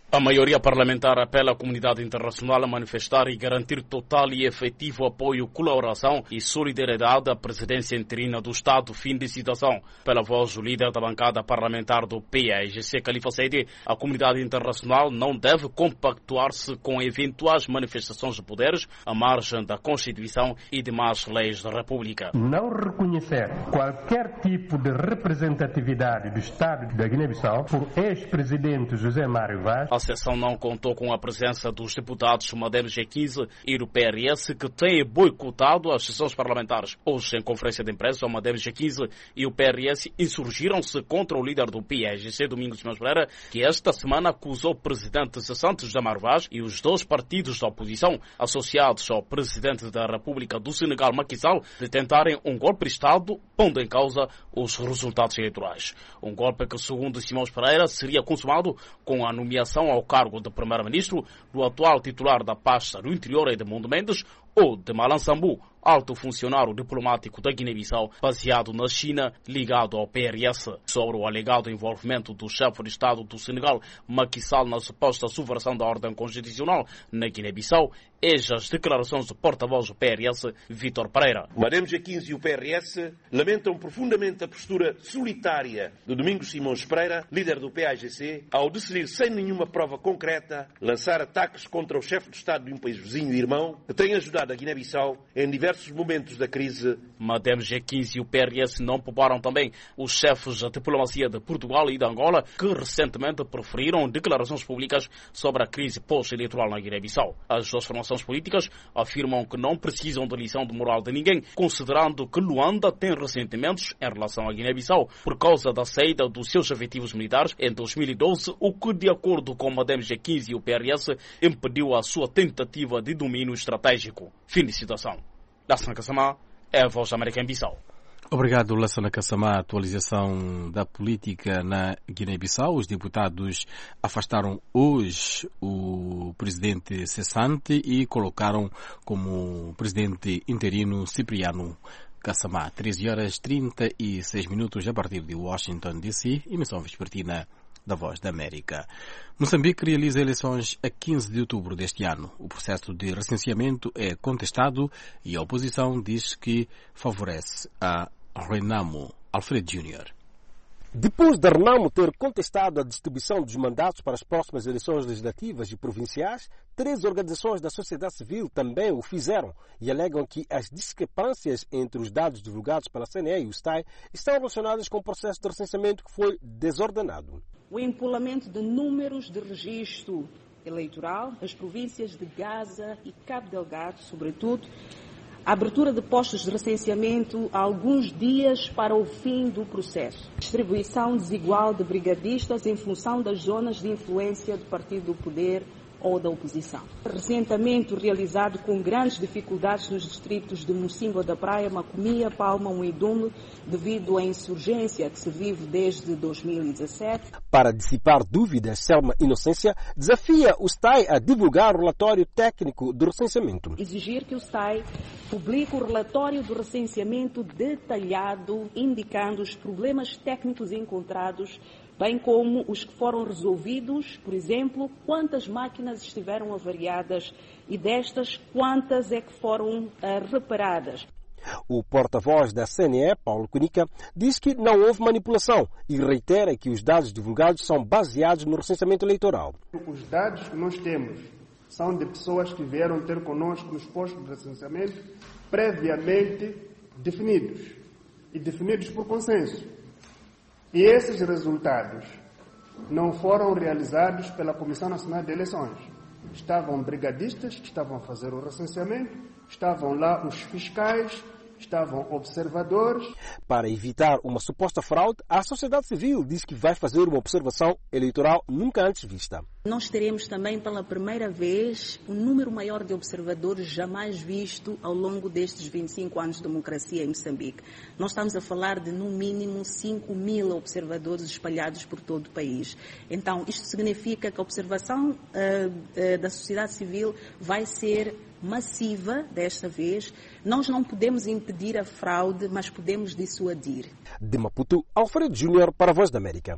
A maioria parlamentar apela à comunidade internacional a manifestar e garantir total e efetivo apoio, colaboração e solidariedade à presidência interina do Estado. Fim de citação. Pela voz do líder da bancada parlamentar do PAIGC, Khalifa Said, a comunidade internacional não deve compactuar-se com eventuais manifestações de poderes à margem da Constituição e demais leis da República. Não reconhecer qualquer tipo de representatividade do Estado da Guiné-Bissau por ex-presidente José Mário Vaz. A sessão não contou com a presença dos deputados Madero G15 e do PRS, que têm boicotado as sessões parlamentares. Hoje, em conferência de imprensa, o Madero G15 e o PRS insurgiram-se contra o líder do PAIGC, Domingos Simões Pereira, que esta semana acusou o presidente cessante José Mário Vaz e os dois partidos da oposição, associados ao presidente da República do Senegal, Macky Sall, de tentarem um golpe de Estado, pondo em causa os resultados eleitorais. Um golpe que, segundo Simões Pereira, seria consumado com a nomeação ao cargo de primeiro-ministro do atual titular da pasta do Interior, Edmundo Mendes, ou de Malan Sambu, alto funcionário diplomático da Guiné-Bissau, baseado na China, ligado ao PRS. Sobre o alegado envolvimento do chefe de Estado do Senegal, Macky Sall, na suposta subversão da ordem constitucional na Guiné-Bissau, eis as declarações do porta-voz do PRS, Vítor Pereira. O Madem G15 e o PRS lamentam profundamente a postura solitária de Domingos Simões Pereira, líder do PAIGC, ao decidir sem nenhuma prova concreta lançar ataques contra o chefe de Estado de um país vizinho e irmão que tem ajudado a Guiné-Bissau em diversos momentos da crise. Madem G15 e o PRS não pouparam também os chefes da diplomacia de Portugal e de Angola, que recentemente preferiram declarações públicas sobre a crise pós-eleitoral na Guiné-Bissau. As duas formações políticas afirmam que não precisam de lição de moral de ninguém, considerando que Luanda tem ressentimentos em relação à Guiné-Bissau por causa da saída dos seus efetivos militares em 2012, o que, de acordo com Madem G15 e o PRS, impediu a sua tentativa de domínio estratégico. Fim de citação. Lassana Kassamá, é a Voz da América em Bissau. Obrigado, Lassana Kassamá. Atualização da política na Guiné-Bissau. Os deputados afastaram hoje o presidente cessante e colocaram como presidente interino Cipriano Kassamá. 13h36 a partir de Washington, D.C., emissão vespertina da Voz da América. Moçambique realiza eleições a 15 de outubro deste ano. O processo de recenseamento é contestado e a oposição diz que favorece a Renamo. Alfredo Júnior. Depois da Renamo ter contestado a distribuição dos mandatos para as próximas eleições legislativas e provinciais, 3 organizações da sociedade civil também o fizeram e alegam que as discrepâncias entre os dados divulgados pela CNE e o STAI estão relacionadas com o processo de recenseamento que foi desordenado. O empolamento de números de registro eleitoral, as províncias de Gaza e Cabo Delgado, sobretudo, a abertura de postos de recenseamento há alguns dias para o fim do processo. Distribuição desigual de brigadistas em função das zonas de influência do partido do poder ou da oposição. Recentemente realizado com grandes dificuldades nos distritos de Mocimboa da Praia, Macomia, Palma, Muidume, devido à insurgência que se vive desde 2017. Para dissipar dúvidas, Selma Inocência desafia o STAI a divulgar o relatório técnico do recenseamento. Exigir que o STAI publique o relatório do recenseamento detalhado, indicando os problemas técnicos encontrados, bem como os que foram resolvidos, por exemplo, quantas máquinas estiveram avariadas e destas, quantas é que foram reparadas. O porta-voz da CNE, Paulo Cunica, diz que não houve manipulação e reitera que os dados divulgados são baseados no recenseamento eleitoral. Os dados que nós temos são de pessoas que vieram ter conosco nos postos de recenseamento previamente definidos e definidos por consenso. E esses resultados não foram realizados pela Comissão Nacional de Eleições. Estavam brigadistas que estavam a fazer o recenseamento, estavam lá os fiscais, estavam observadores. Para evitar uma suposta fraude, a sociedade civil diz que vai fazer uma observação eleitoral nunca antes vista. Nós teremos também pela primeira vez um número maior de observadores jamais visto ao longo destes 25 anos de democracia em Moçambique. Nós estamos a falar de no mínimo 5.000 observadores espalhados por todo o país. Então, isto significa que a observação da sociedade civil vai ser massiva desta vez. Nós não podemos impedir a fraude, mas podemos dissuadir. De Maputo, Alfredo Júnior para a Voz da América.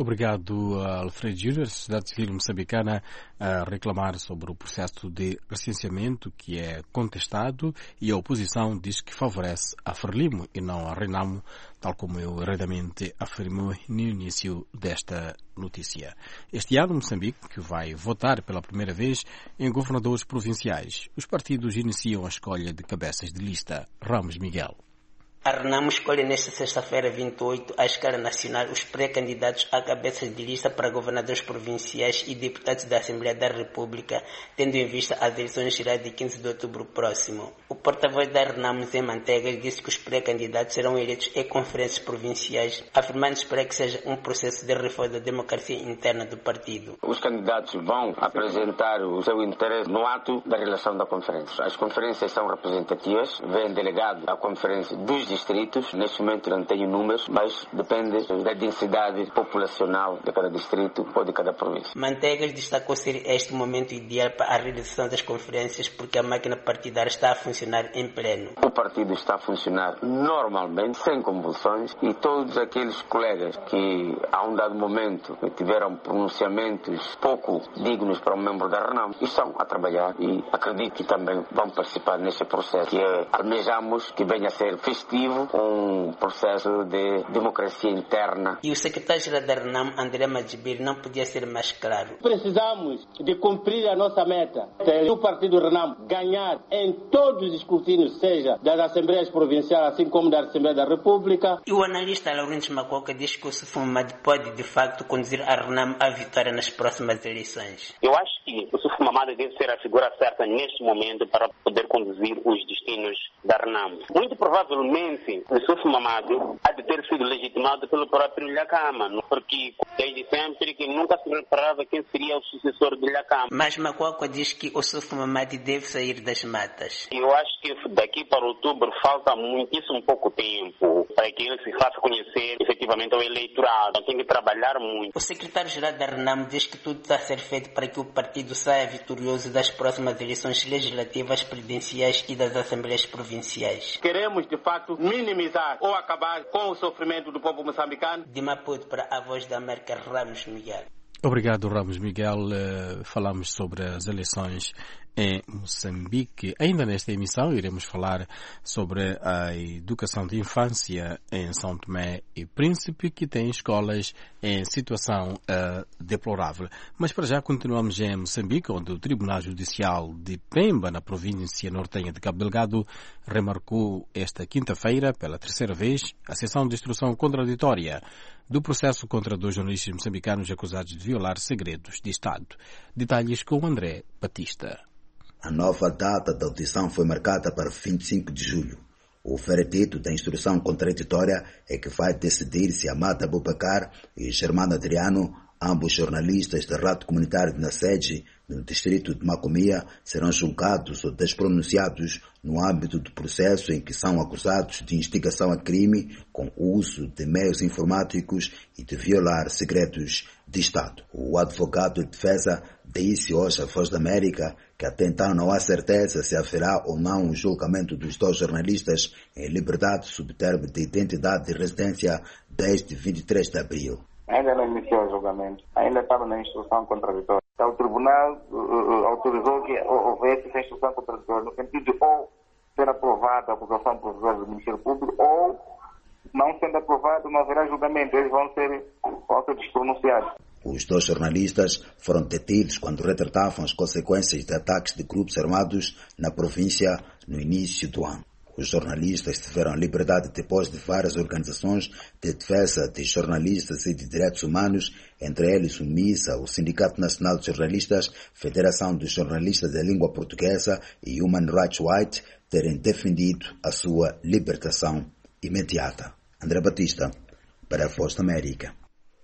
Obrigado, Alfredo Júnior. A sociedade civil moçambicana a reclamar sobre o processo de recenseamento que é contestado e a oposição diz que favorece a Frelimo e não a Renamo, tal como eu erradamente afirmou no início desta notícia. Este ano, Moçambique vai votar pela primeira vez em governadores provinciais. Os partidos iniciam a escolha de cabeças de lista. Ramos Miguel. A Renamo escolhe nesta sexta-feira, 28, à escala nacional, os pré-candidatos a cabeças de lista para governadores provinciais e deputados da Assembleia da República, tendo em vista as eleições gerais de 15 de outubro próximo. O porta-voz da Renamo, Zé Manteigas, disse que os pré-candidatos serão eleitos em conferências provinciais, afirmando esperar que seja um processo de reforma da democracia interna do partido. Os candidatos vão apresentar o seu interesse no ato da realização da conferência. As conferências são representativas, vem delegado à conferência dos distritos. Neste momento não tenho números, mas depende da densidade populacional de cada distrito ou de cada província. Manteigas destacou ser este o momento ideal para a realização das conferências porque a máquina partidária está a funcionar em pleno. O partido está a funcionar normalmente, sem convulsões, e todos aqueles colegas que a um dado momento tiveram pronunciamentos pouco dignos para um membro da Renamo estão a trabalhar e acredito que também vão participar neste processo que almejamos que venha a ser festivo, um processo de democracia interna. E o secretário-geral da Renamo, André Madjibir, não podia ser mais claro. Precisamos de cumprir a nossa meta. O partido Renamo ganhar em todos os escrutínios, seja das Assembleias Provinciais, assim como da Assembleia da República. E o analista Laurentes Macoca diz que o Sufumamadi pode, de facto, conduzir a Renamo à vitória nas próximas eleições. Eu acho que o Sufumamadi deve ser a figura certa neste momento para poder conduzir os destinos da Renamo. Muito provavelmente o Sufumamadi há de ter sido legitimado pelo próprio Lhakama, porque desde sempre que nunca se preparava quem seria o sucessor de Lhakama. Mas Macoca diz que o Sufumamadi deve sair das matas. Eu acho que daqui para outubro falta muitíssimo pouco tempo para que ele se faça conhecer efetivamente ao eleitorado. Tem que trabalhar muito. O secretário-geral da Renamo diz que tudo está a ser feito para que o partido saia vitorioso das próximas eleições legislativas, presidenciais e das assembleias provinciais. Queremos, de facto, minimizar ou acabar com o sofrimento do povo moçambicano. De Maputo para a Voz da América, Ramos Miguel. Obrigado, Ramos Miguel. Falamos sobre as eleições em Moçambique. Ainda nesta emissão iremos falar sobre a educação de infância em São Tomé e Príncipe, que tem escolas em situação deplorável. Mas para já continuamos em Moçambique, onde o Tribunal Judicial de Pemba, na província nortenha de Cabo Delgado, remarcou esta quinta-feira, pela terceira vez, a sessão de instrução contraditória do processo contra 2 jornalistas moçambicanos acusados de violar segredos de Estado. Detalhes com André Batista. A nova data da audição foi marcada para 25 de julho. O veredito da instrução contraditória é que vai decidir se Amata Abubakar e Germano Adriano, ambos jornalistas da Rádio Comunitária de Nasede, no distrito de Macomia, serão julgados ou despronunciados no âmbito do processo em que são acusados de instigação a crime com uso de meios informáticos e de violar segredos de Estado. O advogado de defesa disse hoje à Voz da América que até então não há certeza se haverá ou não um julgamento dos 2 jornalistas em liberdade sob termo de identidade e residência desde 23 de abril. Ainda não iniciou o julgamento, ainda estava na instrução contraditória. O tribunal autorizou que houvesse essa instrução contraditória, no sentido de ou ser aprovada a acusação provisória do Ministério Público, ou, não sendo aprovado, não haverá julgamento, eles vão ser despronunciados. Os 2 jornalistas foram detidos quando retratavam as consequências de ataques de grupos armados na província no início do ano. Os jornalistas tiveram liberdade depois de várias organizações de defesa de jornalistas e de direitos humanos, entre eles o MISA, o Sindicato Nacional de Jornalistas, Federação dos Jornalistas da Língua Portuguesa e Human Rights Watch, terem defendido a sua libertação imediata. André Batista, para a Voz da América.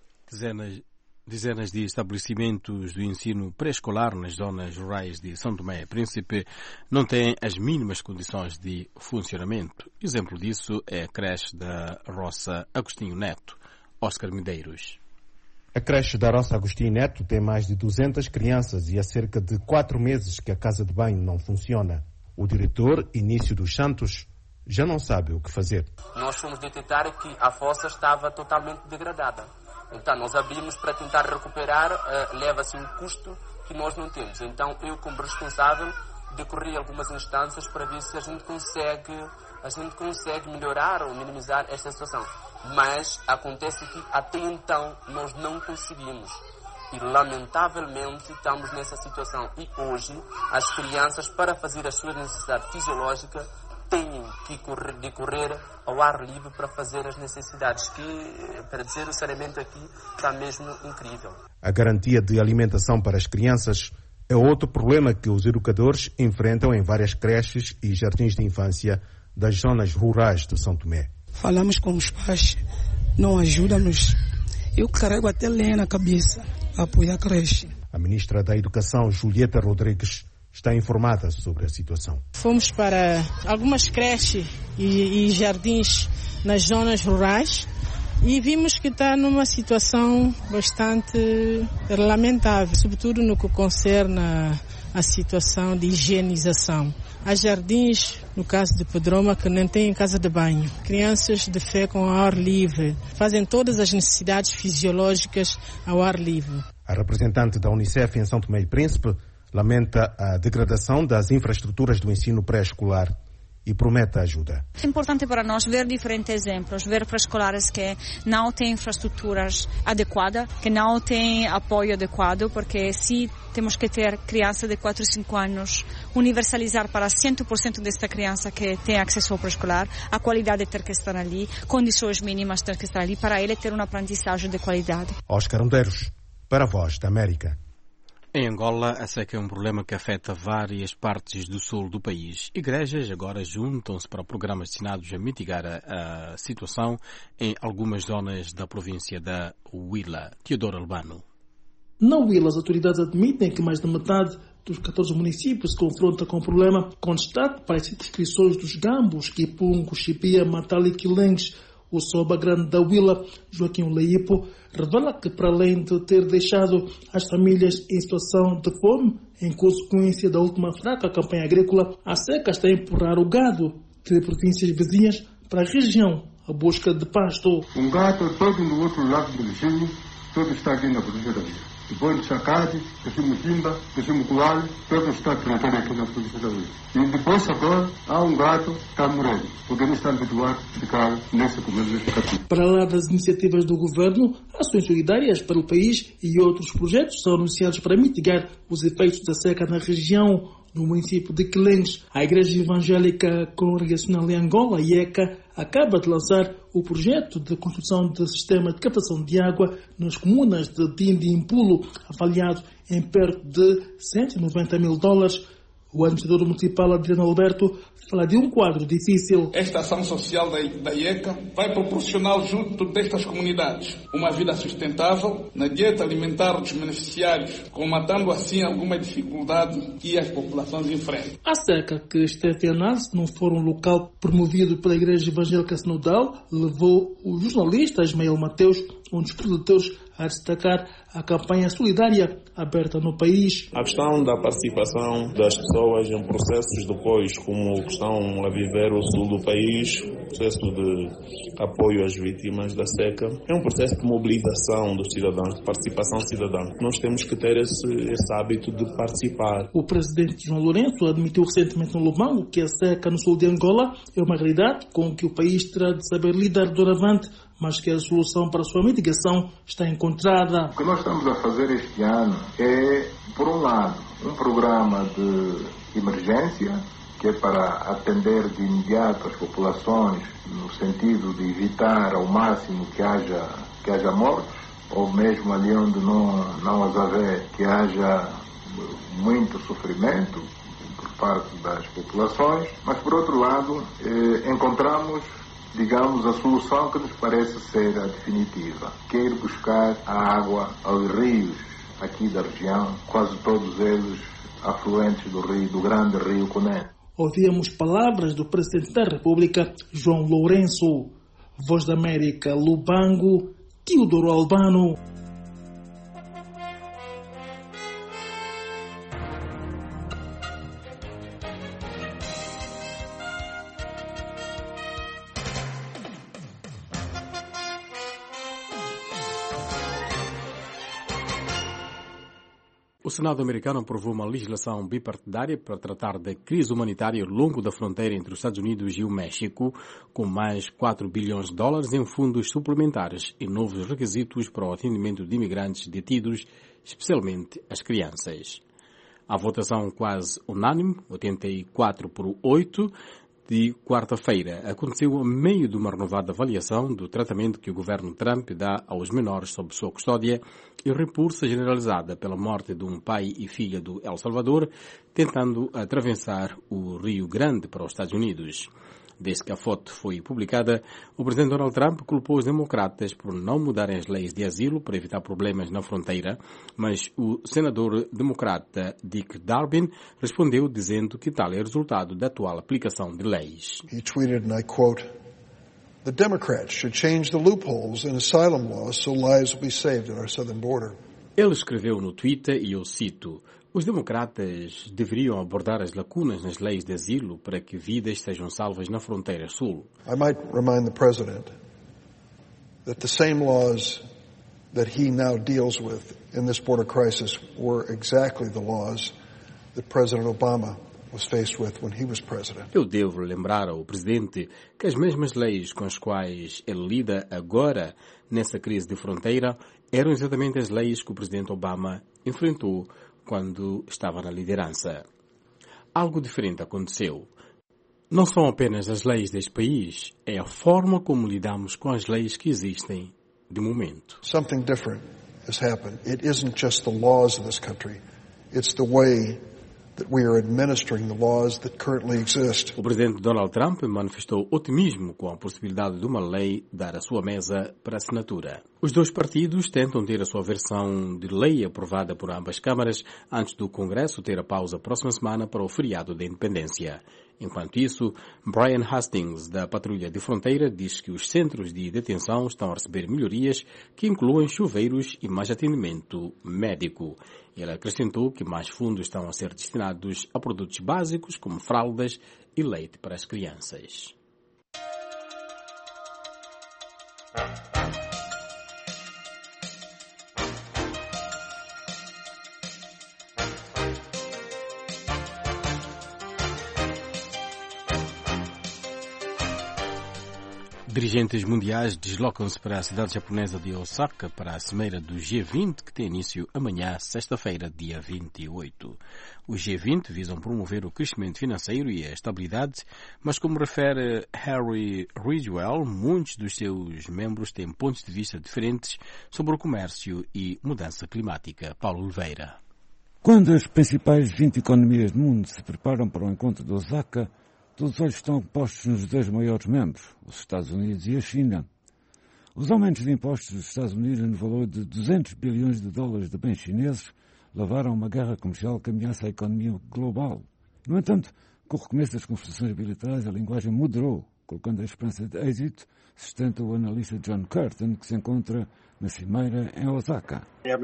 Dezenas de estabelecimentos do ensino pré-escolar nas zonas rurais de São Tomé e Príncipe não têm as mínimas condições de funcionamento. Exemplo disso é a creche da Roça Agostinho Neto. Oscar Medeiros. A creche da Roça Agostinho Neto tem mais de 200 crianças e há cerca de 4 meses que a casa de banho não funciona. O diretor, Início dos Santos, já não sabe o que fazer. Nós fomos detectar que a fossa estava totalmente degradada. Então, nós abrimos para tentar recuperar, leva-se um custo que nós não temos. Então, eu, como responsável, decorri algumas instâncias para ver se a gente consegue melhorar ou minimizar esta situação. Mas acontece que até então nós não conseguimos. E lamentavelmente estamos nessa situação. E hoje as crianças, para fazer as suas necessidades fisiológicas, têm que decorrer ao ar livre para fazer as necessidades, que, para dizer o saneamento aqui, está mesmo incrível. A garantia de alimentação para as crianças é outro problema que os educadores enfrentam em várias creches e jardins de infância das zonas rurais de São Tomé. Falamos com os pais, não ajudam-nos. Eu carrego até lenha na cabeça para apoiar a creche. A ministra da Educação, Julieta Rodrigues, está informada sobre a situação. Fomos para algumas creches e jardins nas zonas rurais e vimos que está numa situação bastante lamentável, sobretudo no que concerne a situação de higienização. Há jardins, no caso de Pedroma, que nem têm casa de banho. Crianças defecam ao ar livre, fazem todas as necessidades fisiológicas ao ar livre. A representante da Unicef em São Tomé e Príncipe lamenta a degradação das infraestruturas do ensino pré-escolar e promete ajuda. É importante para nós ver diferentes exemplos, ver pré-escolares que não têm infraestruturas adequadas, que não têm apoio adequado, porque se temos que ter criança de 4 e 5 anos, universalizar para 100% desta criança que tem acesso ao pré-escolar, a qualidade ter que estar ali, condições mínimas ter que estar ali, para ele ter uma aprendizagem de qualidade. Oscar Ondeiros, para a Voz da América. Em Angola, a seca é um problema que afeta várias partes do sul do país. Igrejas agora juntam-se para programas destinados a mitigar a situação em algumas zonas da província da Huila. Teodoro Albano. Na Huila, as autoridades admitem que mais da metade dos 14 municípios se confronta com o problema, com destaque para as circunscrições dos Gambos, Kipungo, Chipia, Matala e Quilengues. O Soba Grande da Huila, Joaquim Leipo, revela que, para além de ter deixado as famílias em situação de fome, em consequência da última fraca campanha agrícola, a seca está a empurrar o gado de províncias vizinhas para a região, à busca de pasto. Um gato todo no outro lado do vizinho, todo está aqui na província da Huila. Depois de Sacade, descemos Timba, descemos Coalho, todo está tratado aqui na província da Huila. E depois agora há um gato que está morrendo, porque não está habituado a ficar nessa comida de. Para lá das iniciativas do governo, ações solidárias para o país e outros projetos são anunciados para mitigar os efeitos da seca na região. No município de Quilengues, a Igreja Evangélica Congregacional em Angola, IECA, acaba de lançar o projeto de construção de sistema de captação de água nas comunas de Dindi e Impulo, avaliado em perto de $190 mil. O administrador municipal, Adriano Alberto, fala de um quadro difícil. Esta ação social da IECA vai proporcionar junto destas comunidades uma vida sustentável na dieta alimentar dos beneficiários, comatando assim alguma dificuldade que as populações enfrentam. A seca, que esteve em análise num fórum local promovido pela Igreja Evangélica Sinodal, levou o jornalista Ismael Mateus, um dos produtores, a destacar a campanha solidária aberta no país. A questão da participação das pessoas em processos depois, como estão a viver o sul do país, processo de apoio às vítimas da seca, é um processo de mobilização dos cidadãos, de participação cidadã. Nós temos que ter esse hábito de participar. O presidente João Lourenço admitiu recentemente no Lubango que a seca no sul de Angola é uma realidade com que o país terá de saber lidar doravante, mas que a solução para a sua mitigação está encontrada. O que nós estamos a fazer este ano é, por um lado, um programa de emergência, que é para atender de imediato as populações, no sentido de evitar ao máximo que haja mortes, ou mesmo ali onde não as haver, que haja muito sofrimento por parte das populações. Mas, por outro lado, encontramos, digamos, a solução que nos parece ser a definitiva, que é ir buscar a água aos rios aqui da região, quase todos eles afluentes do grande rio Cunene. Ouvíamos palavras do Presidente da República, João Lourenço. Voz da América, Lubango, Teodoro Albano. O Senado americano aprovou uma legislação bipartidária para tratar da crise humanitária ao longo da fronteira entre os Estados Unidos e o México, com mais 4 bilhões de dólares em fundos suplementares e novos requisitos para o atendimento de imigrantes detidos, especialmente as crianças. A votação quase unânime, 84-8, de quarta-feira, aconteceu a meio de uma renovada avaliação do tratamento que o governo Trump dá aos menores sob sua custódia e repulsa generalizada pela morte de um pai e filha do El Salvador, tentando atravessar o Rio Grande para os Estados Unidos. Desde que a foto foi publicada, o presidente Donald Trump culpou os democratas por não mudarem as leis de asilo para evitar problemas na fronteira, mas o senador democrata Dick Durbin respondeu dizendo que tal é o resultado da atual aplicação de leis. He tweeted, and I quote, "The Democrats should change the loopholes in asylum laws so lives will be saved at our southern border." Ele escreveu no Twitter, e eu cito, os democratas deveriam abordar as lacunas nas leis de asilo para que vidas sejam salvas na fronteira sul. I might remind the President that the same laws that he now deals with in this border crisis were exactly the laws that President Obama was faced with when he was president. Eu devo lembrar ao presidente que as mesmas leis com as quais ele lida agora nessa crise de fronteira eram exatamente as leis que o presidente Obama enfrentou quando estava na liderança. Algo diferente aconteceu. Não são apenas as leis deste país, é a forma como lidamos com as leis que existem de momento. Something different has happened. It isn't just the laws of this country. It's the way that we are administering the laws that currently exist. O presidente Donald Trump manifestou otimismo com a possibilidade de uma lei dar à sua mesa para assinatura. Os dois partidos tentam ter a sua versão de lei aprovada por ambas câmaras antes do Congresso ter a pausa próxima semana para o feriado da Independência. Enquanto isso, Brian Hastings, da Patrulha de Fronteira, diz que os centros de detenção estão a receber melhorias que incluem chuveiros e mais atendimento médico. Ele acrescentou que mais fundos estão a ser destinados a produtos básicos como fraldas e leite para as crianças. Dirigentes mundiais deslocam-se para a cidade japonesa de Osaka para a cimeira do G20, que tem início amanhã, sexta-feira, dia 28. Os G20 visam promover o crescimento financeiro e a estabilidade, mas como refere Harry Ridgwell, muitos dos seus membros têm pontos de vista diferentes sobre o comércio e mudança climática. Paulo Oliveira. Quando as principais 20 economias do mundo se preparam para o encontro de Osaka, todos os olhos estão postos nos dois maiores membros, os Estados Unidos e a China. Os aumentos de impostos dos Estados Unidos no valor de 200 bilhões de dólares de bens chineses levaram a uma guerra comercial que ameaça a economia global. No entanto, com o recomeço das conversações bilaterais, a linguagem moderou, colocando a esperança de êxito, sustenta o analista John Curtin, que se encontra na cimeira em Osaka.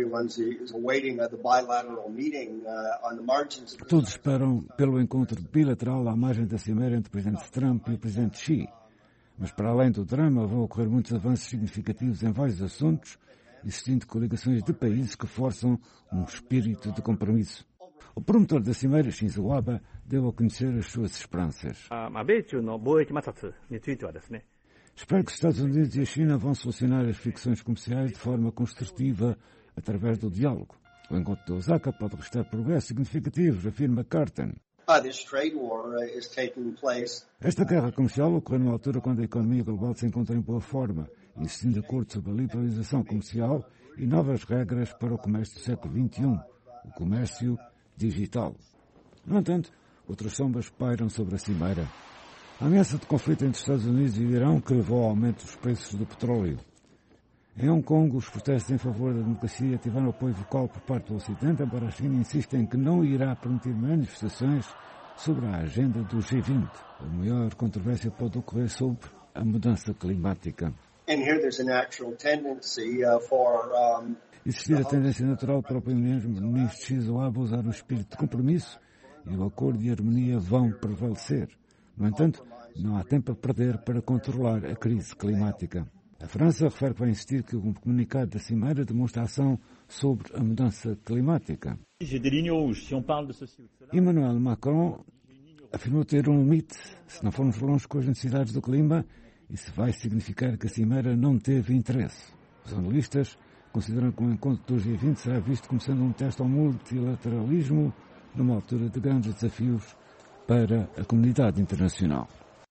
Todos esperam pelo encontro bilateral à margem da cimeira entre o presidente Trump e o presidente Xi. Mas para além do drama, vão ocorrer muitos avanços significativos em vários assuntos, existindo coligações de países que forçam um espírito de compromisso. O promotor da cimeira, Shinzo Abe, deu a conhecer as suas esperanças. Espero que os Estados Unidos e a China vão solucionar as fricções comerciais de forma construtiva através do diálogo. O encontro de Osaka pode registrar progressos significativos, afirma Curtin. Esta guerra comercial ocorreu numa altura quando a economia global se encontra em boa forma, existindo acordo sobre a liberalização comercial e novas regras para o comércio do século XXI, o comércio digital. No entanto, outras sombras pairam sobre a cimeira. A ameaça de conflito entre os Estados Unidos e o Irão que levou ao aumento dos preços do petróleo. Em Hong Kong, os protestos em favor da democracia tiveram apoio vocal por parte do Ocidente, embora a China insista em que não irá permitir manifestações sobre a agenda do G20. A maior controvérsia pode ocorrer sobre a mudança climática. Existir a tendência natural para o primeiro-ministro Shinzo Abe usar o espírito de compromisso e o acordo e a harmonia vão prevalecer. No entanto, não há tempo a perder para controlar a crise climática. A França refere que vai insistir que o comunicado da Cimeira demonstra ação sobre a mudança climática. Emmanuel Macron afirmou ter um limite se não formos longe com as necessidades do clima. Isso vai significar que a cimeira não teve interesse. Os analistas consideram que o encontro do G20 será visto como sendo um teste ao multilateralismo numa altura de grandes desafios para a comunidade internacional.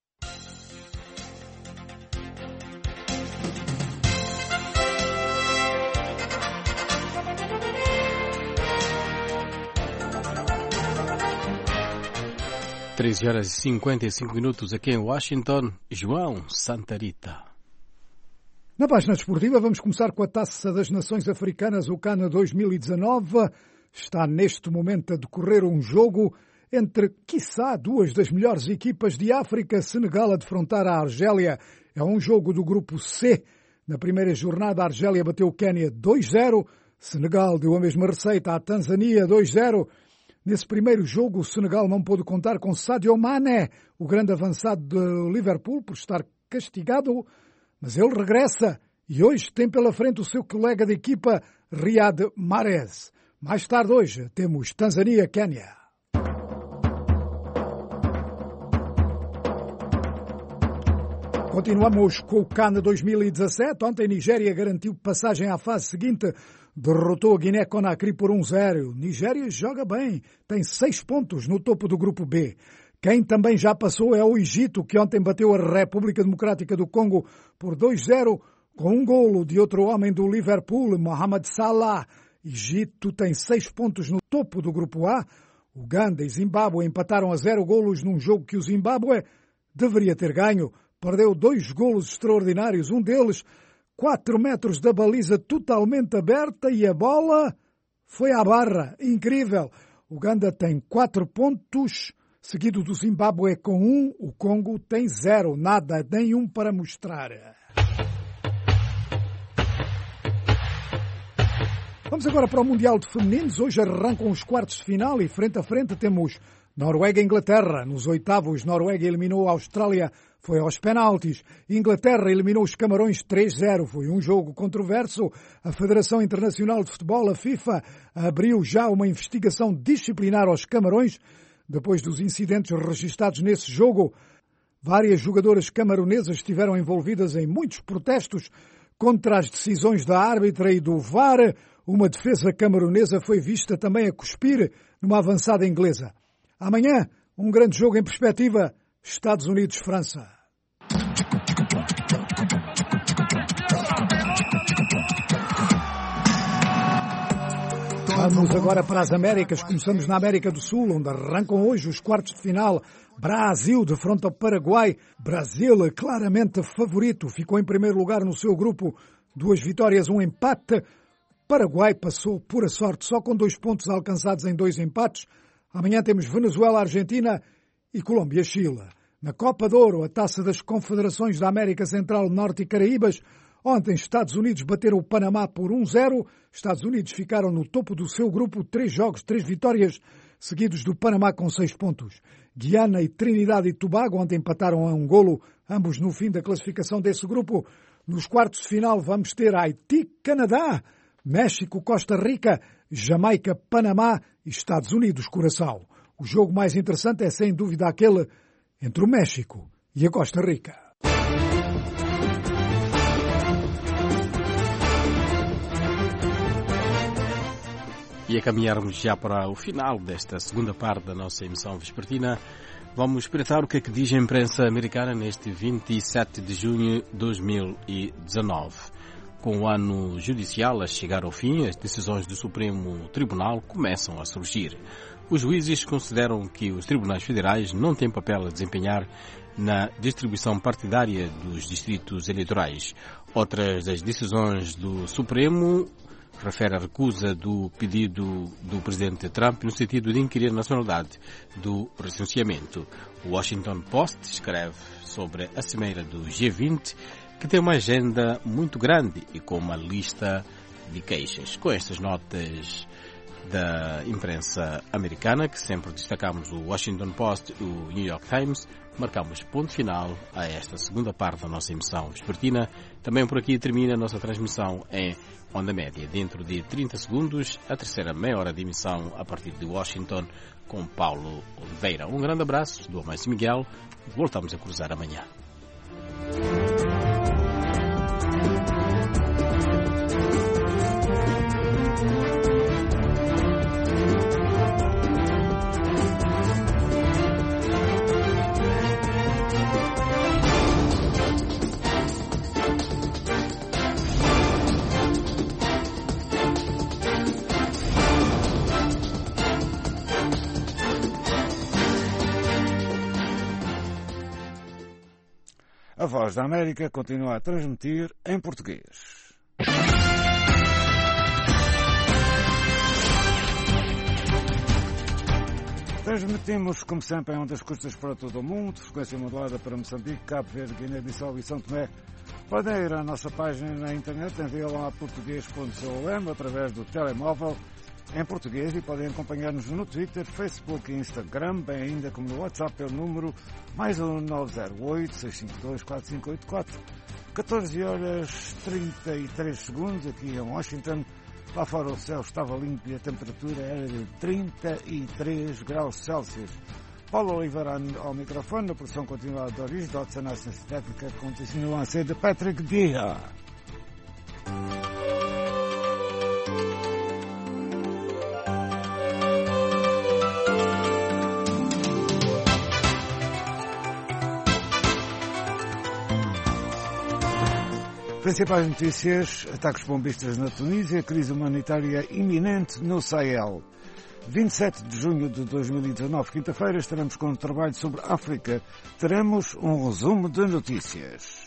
Treze horas e 55 minutos aqui em Washington. João Santa Rita. Na página desportiva vamos começar com a Taça das Nações Africanas, o CAN 2019. Está neste momento a decorrer um jogo entre, quiçá, duas das melhores equipas de África, Senegal a defrontar a Argélia. É um jogo do grupo C. Na primeira jornada a Argélia bateu o Quénia 2-0. Senegal deu a mesma receita à Tanzânia 2-0. Nesse primeiro jogo, o Senegal não pôde contar com Sadio Mané, o grande avançado de Liverpool, por estar castigado, mas ele regressa e hoje tem pela frente o seu colega de equipa, Riyad Mahrez. Mais tarde hoje temos Tanzânia-Quénia. Continuamos com o CAN 2017. Ontem, Nigéria garantiu passagem à fase seguinte. Derrotou a Guiné-Conakry por 1-0. Nigéria joga bem. Tem 6 pontos no topo do grupo B. Quem também já passou é o Egito, que ontem bateu a República Democrática do Congo por 2-0, com um golo de outro homem do Liverpool, Mohamed Salah. Egito tem 6 pontos no topo do grupo A. Uganda e Zimbábue empataram a 0 golos num jogo que o Zimbábue deveria ter ganho. Perdeu 2 golos extraordinários, um deles 4 metros da baliza totalmente aberta e a bola foi à barra. Incrível. Uganda tem 4 pontos, seguido do Zimbábue com 1. O Congo tem 0, nada, nenhum para mostrar. Vamos agora para o Mundial de Femininos. Hoje arrancam os quartos de final e frente a frente temos Noruega e Inglaterra. Nos oitavos, Noruega eliminou a Austrália, foi aos penaltis. Inglaterra eliminou os Camarões 3-0. Foi um jogo controverso. A Federação Internacional de Futebol, a FIFA, abriu já uma investigação disciplinar aos Camarões depois dos incidentes registados nesse jogo. Várias jogadoras camaronesas estiveram envolvidas em muitos protestos contra as decisões da árbitra e do VAR. Uma defesa camaronesa foi vista também a cuspir numa avançada inglesa. Amanhã, um grande jogo em perspectiva, Estados Unidos-França. Vamos agora para as Américas. Começamos na América do Sul, onde arrancam hoje os quartos de final. Brasil defronta o Paraguai. Brasil, claramente favorito, ficou em primeiro lugar no seu grupo. 2 vitórias, 1 empate. Paraguai passou pura sorte, só com 2 pontos alcançados em 2 empates. Amanhã temos Venezuela-Argentina e Colômbia-Chile. Na Copa de Ouro, a Taça das Confederações da América Central, Norte e Caraíbas, ontem Estados Unidos bateram o Panamá por 1-0. Estados Unidos ficaram no topo do seu grupo, 3 jogos, 3 vitórias, seguidos do Panamá com 6 pontos. Guiana e Trinidade e Tobago ontem empataram a 1 golo, ambos no fim da classificação desse grupo. Nos quartos de final vamos ter Haiti-Canadá, México, Costa Rica, Jamaica, Panamá e Estados Unidos, Curaçao. O jogo mais interessante é sem dúvida aquele entre o México e a Costa Rica. E a caminharmos já para o final desta segunda parte da nossa emissão vespertina, vamos espreitar o que é que diz a imprensa americana neste 27 de junho de 2019. Com o ano judicial a chegar ao fim, as decisões do Supremo Tribunal começam a surgir. Os juízes consideram que os tribunais federais não têm papel a desempenhar na distribuição partidária dos distritos eleitorais. Outras das decisões do Supremo refere a recusa do pedido do presidente Trump no sentido de inquirir a nacionalidade do recenseamento. O Washington Post escreve sobre a cimeira do G20, que tem uma agenda muito grande e com uma lista de queixas. Com estas notas da imprensa americana, que sempre destacamos o Washington Post e o New York Times. Marcamos ponto final a esta segunda parte da nossa emissão vespertina. Também por aqui termina a nossa transmissão em onda média. Dentro de 30 segundos, a terceira meia hora de emissão a partir de Washington com Paulo Oliveira. Um grande abraço do Amâncio Miguel. Voltamos a cruzar amanhã. A Voz da América continua a transmitir em português. Transmitimos, como sempre, em ondas curtas para todo o mundo, frequência modulada para Moçambique, Cabo Verde, Guiné-Bissau e São Tomé. Podem ir à nossa página na internet em violãportuguês.com através do telemóvel em português e podem acompanhar-nos no Twitter, Facebook e Instagram, bem ainda como no WhatsApp pelo número +1 908 652 4584. 14 horas 33 segundos aqui em Washington. Lá fora o céu estava limpo e a temperatura era de 33 graus Celsius. Paulo Oliveira ao microfone, na produção continuada de Doris Dotson, na assistência técnica continua a ser de Patrick Dia. Principais notícias: ataques bombistas na Tunísia, crise humanitária iminente no Sahel. 27 de junho de 2019, quinta-feira, estaremos com um trabalho sobre África. Teremos um resumo de notícias.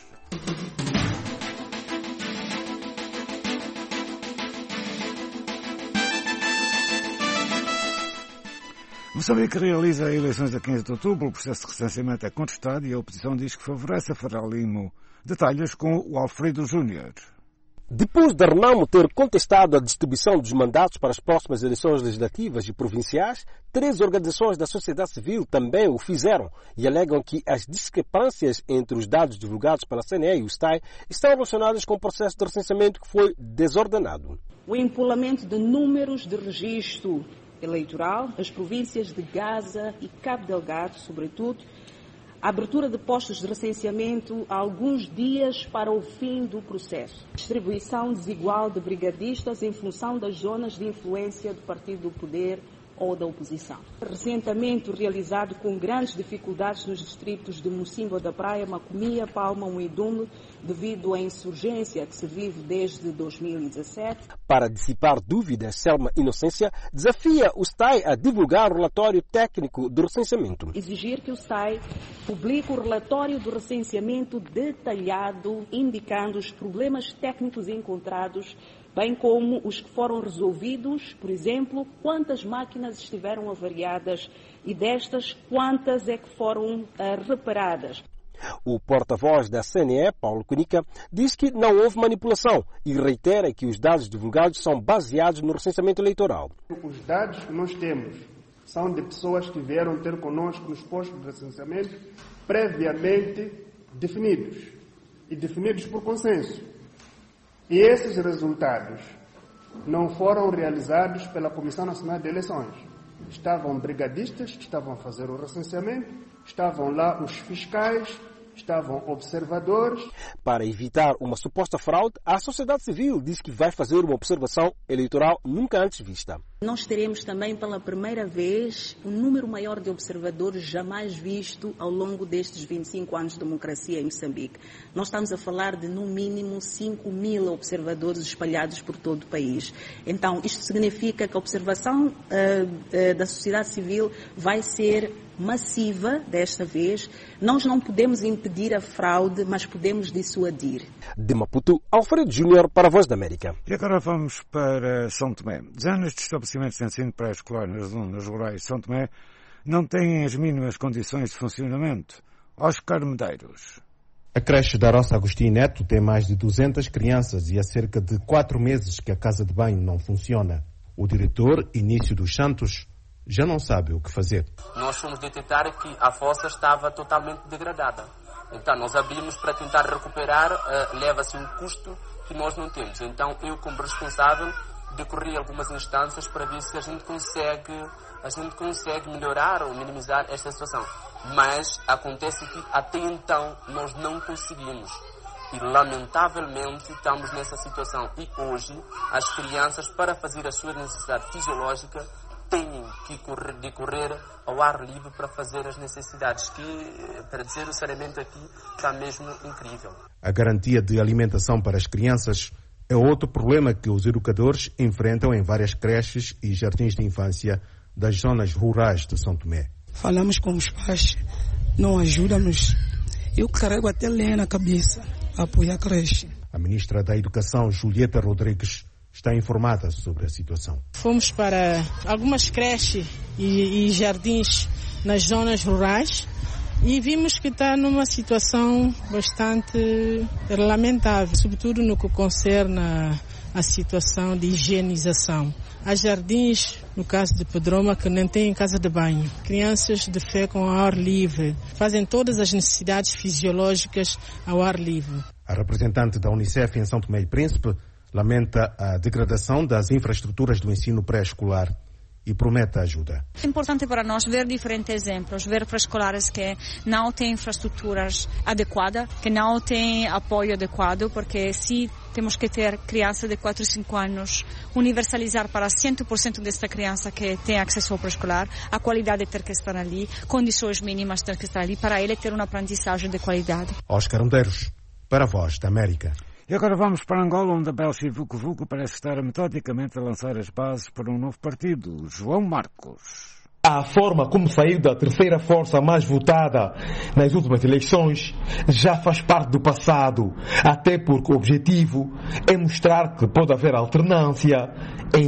Moçambique realiza eleições a 15 de outubro. O processo de recenseamento é contestado e a oposição diz que favorece a Frelimo. Detalhes com o Alfredo Júnior. Depois da Renamo ter contestado a distribuição dos mandatos para as próximas eleições legislativas e provinciais, 3 organizações da sociedade civil também o fizeram e alegam que as discrepâncias entre os dados divulgados pela CNE e o STAI estão relacionadas com o processo de recenseamento que foi desordenado. O empolamento de números de registro eleitoral, as províncias de Gaza e Cabo Delgado, sobretudo, a abertura de postos de recenseamento há alguns dias para o fim do processo. Distribuição desigual de brigadistas em função das zonas de influência do partido do poder ou da oposição. Recentemente realizado com grandes dificuldades nos distritos de Mocimboa da Praia, Macomia, Palma, Muidume, devido à insurgência que se vive desde 2017. Para dissipar dúvidas, Selma Inocência desafia o STAI a divulgar o relatório técnico do recenseamento. Exigir que o STAI publique o relatório do recenseamento detalhado, indicando os problemas técnicos encontrados, bem como os que foram resolvidos, por exemplo, quantas máquinas estiveram avariadas e destas, quantas é que foram reparadas. O porta-voz da CNE, Paulo Cunica, diz que não houve manipulação e reitera que os dados divulgados são baseados no recenseamento eleitoral. Os dados que nós temos são de pessoas que vieram ter conosco nos postos de recenseamento previamente definidos e definidos por consenso. E esses resultados não foram realizados pela Comissão Nacional de Eleições. Estavam brigadistas que estavam a fazer o recenseamento, estavam lá os fiscais, estavam observadores. Para evitar uma suposta fraude, a sociedade civil diz que vai fazer uma observação eleitoral nunca antes vista. Nós teremos também pela primeira vez um número maior de observadores jamais visto ao longo destes 25 anos de democracia em Moçambique. Nós estamos a falar de no mínimo 5.000 observadores espalhados por todo o país. Então, isto significa que a observação da sociedade civil vai ser massiva desta vez. Nós não podemos impedir a fraude, mas podemos dissuadir. De Maputo, Alfredo Júnior para a Voz da América. E agora vamos para São Tomé. Dezenas de estabelecimentos de ensino pré-escolar nas zonas rurais de São Tomé não têm as mínimas condições de funcionamento. Oscar Medeiros. A creche da Roça Agostinho Neto tem mais de 200 crianças e há cerca de 4 meses que a casa de banho não funciona. O diretor, Início dos Santos, já não sabe o que fazer. Nós fomos detectar que a fossa estava totalmente degradada. Então, nós abrimos para tentar recuperar, leva-se um custo que nós não temos. Então, eu, como responsável, decorri algumas instâncias para ver se a gente consegue melhorar ou minimizar esta situação. Mas acontece que até então nós não conseguimos. E lamentavelmente estamos nessa situação. E hoje as crianças, para fazer a sua necessidade fisiológica, têm que decorrer ao ar livre para fazer as necessidades, que, para dizer o seriamente aqui, está mesmo incrível. A garantia de alimentação para as crianças é outro problema que os educadores enfrentam em várias creches e jardins de infância das zonas rurais de São Tomé. Falamos com os pais, não ajudam-nos. Eu carrego até lenha na cabeça para apoiar a creche. A ministra da Educação, Julieta Rodrigues, está informada sobre a situação. Fomos para algumas creches e jardins nas zonas rurais e vimos que está numa situação bastante lamentável, sobretudo no que concerne a situação de higienização. Há jardins, no caso de Pedroma, que nem têm casa de banho. Crianças defecam ao ar livre, fazem todas as necessidades fisiológicas ao ar livre. A representante da Unicef em São Tomé e Príncipe lamenta a degradação das infraestruturas do ensino pré-escolar e promete ajuda. É importante para nós ver diferentes exemplos, ver pré-escolares que não têm infraestruturas adequadas, que não têm apoio adequado, porque se temos que ter criança de 4 e 5 anos, universalizar para 100% desta criança que tem acesso ao pré-escolar, a qualidade ter que estar ali, condições mínimas ter que estar ali, para ele ter uma aprendizagem de qualidade. Oscar Ondeiros, para a Voz da América. E agora vamos para Angola, onde a Belchi Vucu Vucu parece estar metodicamente a lançar as bases para um novo partido. João Marcos. A forma como saiu da terceira força mais votada nas últimas eleições já faz parte do passado, até porque o objetivo é mostrar que pode haver alternância em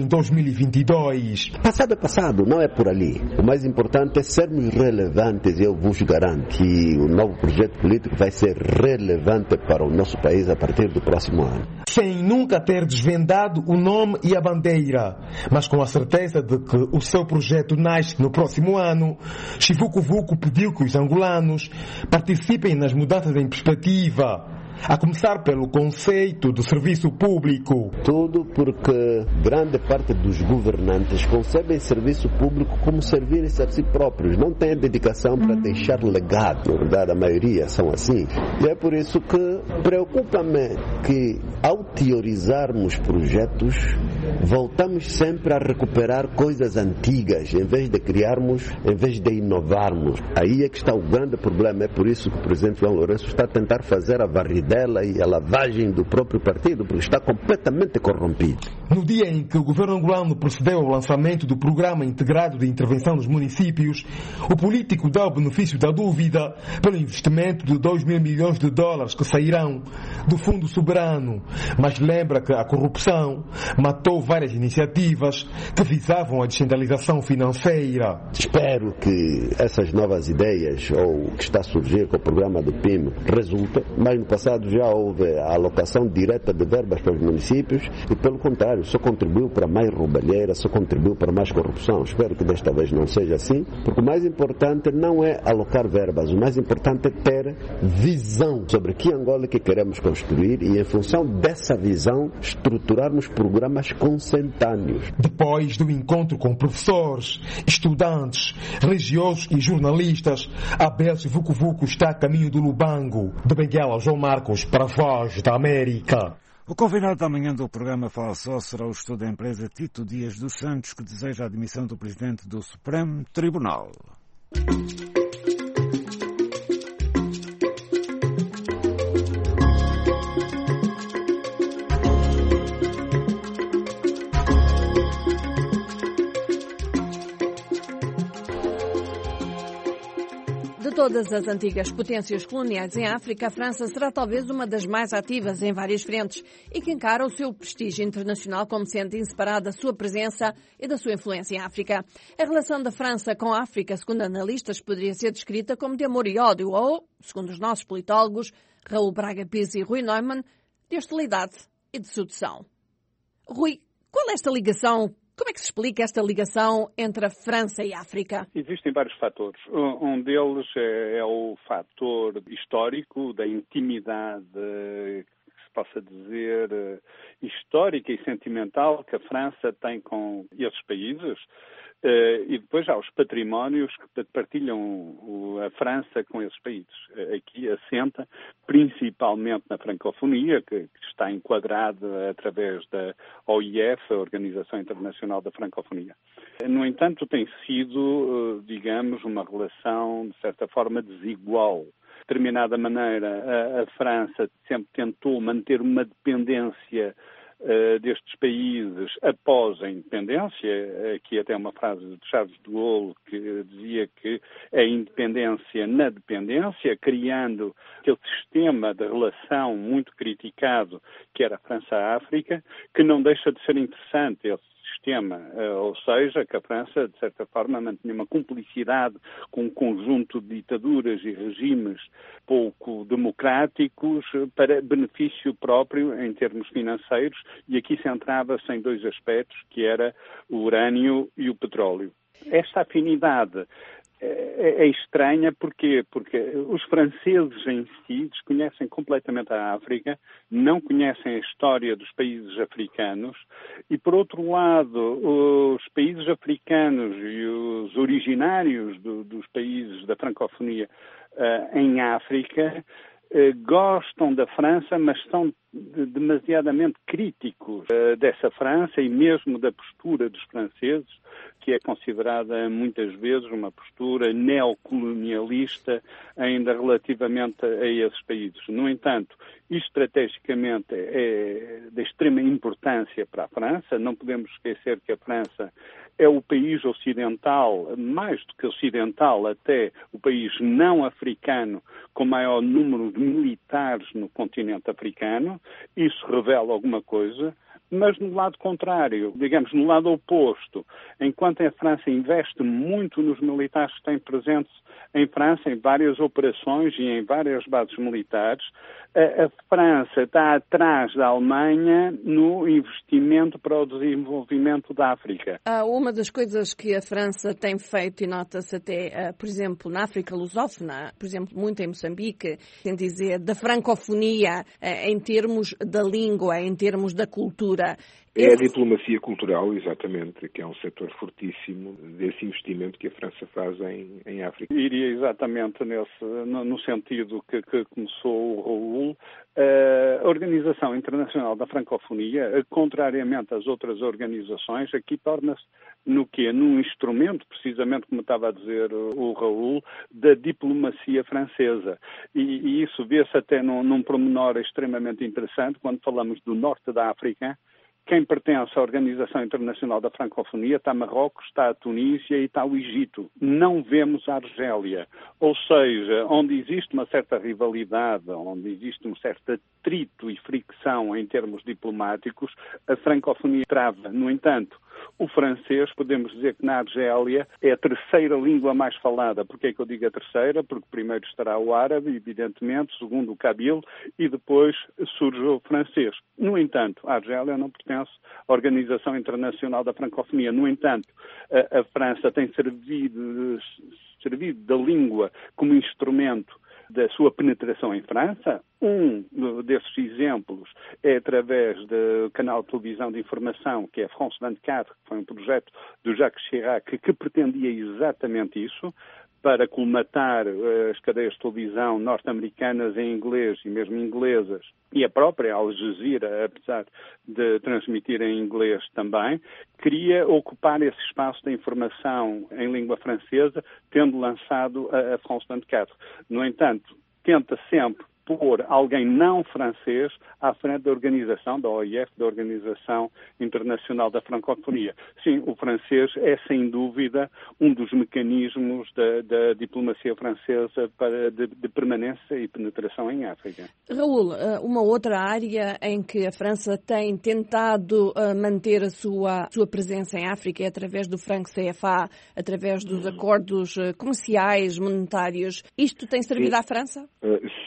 2022. Passado é passado, não é por ali. O mais importante é sermos relevantes e eu vos garanto que o novo projeto político vai ser relevante para o nosso país a partir do próximo ano. Sem nunca ter desvendado o nome e a bandeira, mas com a certeza de que o seu projeto nasce no próximo ano, Chivuco Vuco pediu que os angolanos participem nas mudanças em perspectiva, a começar pelo conceito do serviço público. Tudo porque grande parte dos governantes concebem serviço público como servirem-se a si próprios, não têm dedicação para deixar legado. Na verdade, a maioria são assim. E é por isso que preocupa-me que, ao teorizarmos projetos, voltamos sempre a recuperar coisas antigas, em vez de criarmos, em vez de inovarmos. Aí é que está o grande problema. É por isso que o presidente João Lourenço está a tentar fazer a varrida dela e a lavagem do próprio partido, porque está completamente corrompido. No dia em que o governo angolano procedeu ao lançamento do Programa Integrado de Intervenção nos Municípios, o político dá o benefício da dúvida pelo investimento de 2 mil milhões de dólares que sairão do Fundo Soberano, mas lembra que a corrupção matou várias iniciativas que visavam a descentralização financeira. Espero que essas novas ideias, ou o que está a surgir com o programa do PIM, resultem, mas no passado já houve a alocação direta de verbas para os municípios e, pelo contrário, só contribuiu para mais roubalheira, só contribuiu para mais corrupção. Espero que desta vez não seja assim, porque o mais importante não é alocar verbas, o mais importante é ter visão sobre que Angola que queremos construir e, em função dessa visão, estruturarmos programas consentâneos. Depois do encontro com professores, estudantes, religiosos e jornalistas, a Belchi Vucu Vucu está a caminho do Lubango. De Benguela, João Marcos, para a Voz da América. O convidado da manhã do programa Fala Só será o gestor da empresa Tito Dias dos Santos, que deseja a admissão do presidente do Supremo Tribunal. De todas as antigas potências coloniais em África, a França será talvez uma das mais ativas em várias frentes e que encara o seu prestígio internacional como sendo inseparável da sua presença e da sua influência em África. A relação da França com a África, segundo analistas, poderia ser descrita como de amor e ódio ou, segundo os nossos politólogos, Raul Braga Pizzi e Rui Neumann, de hostilidade e de sedução. Rui, qual é esta ligação Como é que se explica esta ligação entre a França e a África? Existem vários fatores. Um deles é o fator histórico, da intimidade, que se possa dizer, histórica e sentimental que a França tem com esses países. E depois há os patrimónios que partilham a França com esses países. Aqui assenta principalmente na francofonia, que está enquadrada através da OIF, a Organização Internacional da Francofonia. No entanto, tem sido, digamos, uma relação, de certa forma, desigual. De determinada maneira, a França sempre tentou manter uma dependência destes países após a independência. Aqui até uma frase de Charles de Gaulle que dizia que a independência na dependência, criando aquele sistema de relação muito criticado que era a França-África, que não deixa de ser interessante esse sistema, ou seja, que a França, de certa forma, mantinha uma cumplicidade com um conjunto de ditaduras e regimes pouco democráticos para benefício próprio em termos financeiros, e aqui centrava-se em dois aspectos, que era o urânio e o petróleo. Esta afinidade é estranha, porquê? Porque os franceses em si desconhecem completamente a África, não conhecem a história dos países africanos e, por outro lado, os países africanos e os originários dos países da francofonia em África gostam da França, mas são demasiadamente críticos dessa França e mesmo da postura dos franceses, que é considerada muitas vezes uma postura neocolonialista ainda relativamente a esses países. No entanto, isto estrategicamente é de extrema importância para a França. Não podemos esquecer que a França é o país ocidental, mais do que ocidental, até o país não africano com maior número de militares no continente africano. Isso revela alguma coisa, mas no lado contrário, digamos, no lado oposto, enquanto a França investe muito nos militares que têm presentes em França, em várias operações e em várias bases militares, a França está atrás da Alemanha no investimento para o desenvolvimento da África. Uma das coisas que a França tem feito, e nota-se até, por exemplo, na África lusófona, por exemplo, muito em Moçambique, tem dizer, da francofonia em termos da língua, em termos da cultura. É a diplomacia cultural, exatamente, que é um setor fortíssimo desse investimento que a França faz em África. Iria exatamente no sentido que começou o Raul. A Organização Internacional da Francofonia, contrariamente às outras organizações, aqui torna-se num instrumento, precisamente como estava a dizer o Raul, da diplomacia francesa. E isso vê-se até num pormenor extremamente interessante quando falamos do norte da África. Quem pertence à Organização Internacional da Francofonia está Marrocos, está a Tunísia e está o Egito. Não vemos a Argélia. Ou seja, onde existe uma certa rivalidade, onde existe um certo atrito e fricção em termos diplomáticos, a francofonia trava. No entanto, o francês, podemos dizer que na Argélia é a terceira língua mais falada. Porquê é que eu digo a terceira? Porque primeiro estará o árabe, evidentemente, segundo o Kabyle, e depois surge o francês. No entanto, a Argélia não pertence à Organização Internacional da Francofonia. No entanto, a França tem servido da língua como instrumento da sua penetração em França. Um desses exemplos é através do canal de televisão de informação, que é a France 24, que foi um projeto do Jacques Chirac, que pretendia exatamente isso, para colmatar as cadeias de televisão norte-americanas em inglês e mesmo inglesas, e a própria Al Jazeera, apesar de transmitir em inglês também, queria ocupar esse espaço de informação em língua francesa, tendo lançado a France 24. No entanto, tenta sempre pôr alguém não francês à frente da organização, da OIF, da Organização Internacional da Francofonia. Sim, o francês é, sem dúvida, um dos mecanismos da diplomacia francesa de permanência e penetração em África. Raul, uma outra área em que a França tem tentado manter a sua presença em África é através do franco CFA, através dos acordos comerciais, monetários. Isto tem servido à França? Sim, isso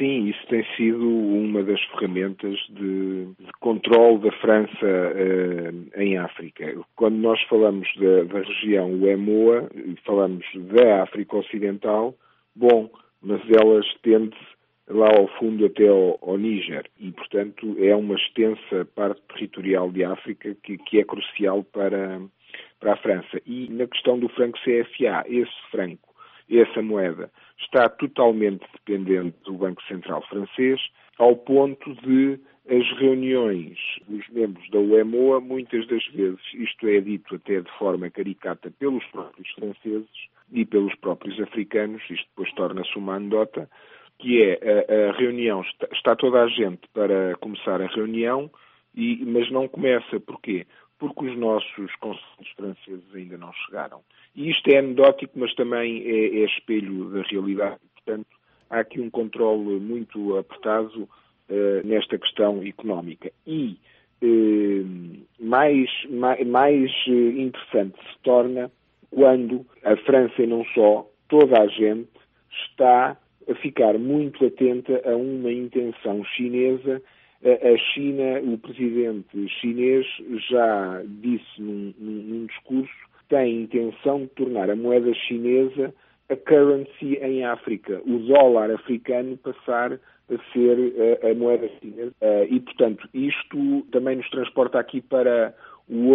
tem sido uma das ferramentas de controle da França em África. Quando nós falamos da região EMOA, falamos da África Ocidental, mas ela estende-se lá ao fundo até ao Níger e, portanto, é uma extensa parte territorial de África que é crucial para a França. E na questão do franco CFA, essa moeda, está totalmente dependente do Banco Central francês, ao ponto de as reuniões dos membros da UEMOA, muitas das vezes, isto é dito até de forma caricata pelos próprios franceses e pelos próprios africanos, isto depois torna-se uma anedota, que é a reunião, está toda a gente para começar a reunião, mas não começa. Porquê? Porque os nossos conselheiros franceses ainda não chegaram. E isto é anedótico, mas também é espelho da realidade. Portanto, há aqui um controle muito apertado nesta questão económica. E mais interessante se torna quando a França e não só, toda a gente está a ficar muito atenta a uma intenção chinesa. A China, o presidente chinês já disse num discurso que tem intenção de tornar a moeda chinesa a currency em África, o dólar africano passar a ser a moeda chinesa. E, portanto, isto também nos transporta aqui para o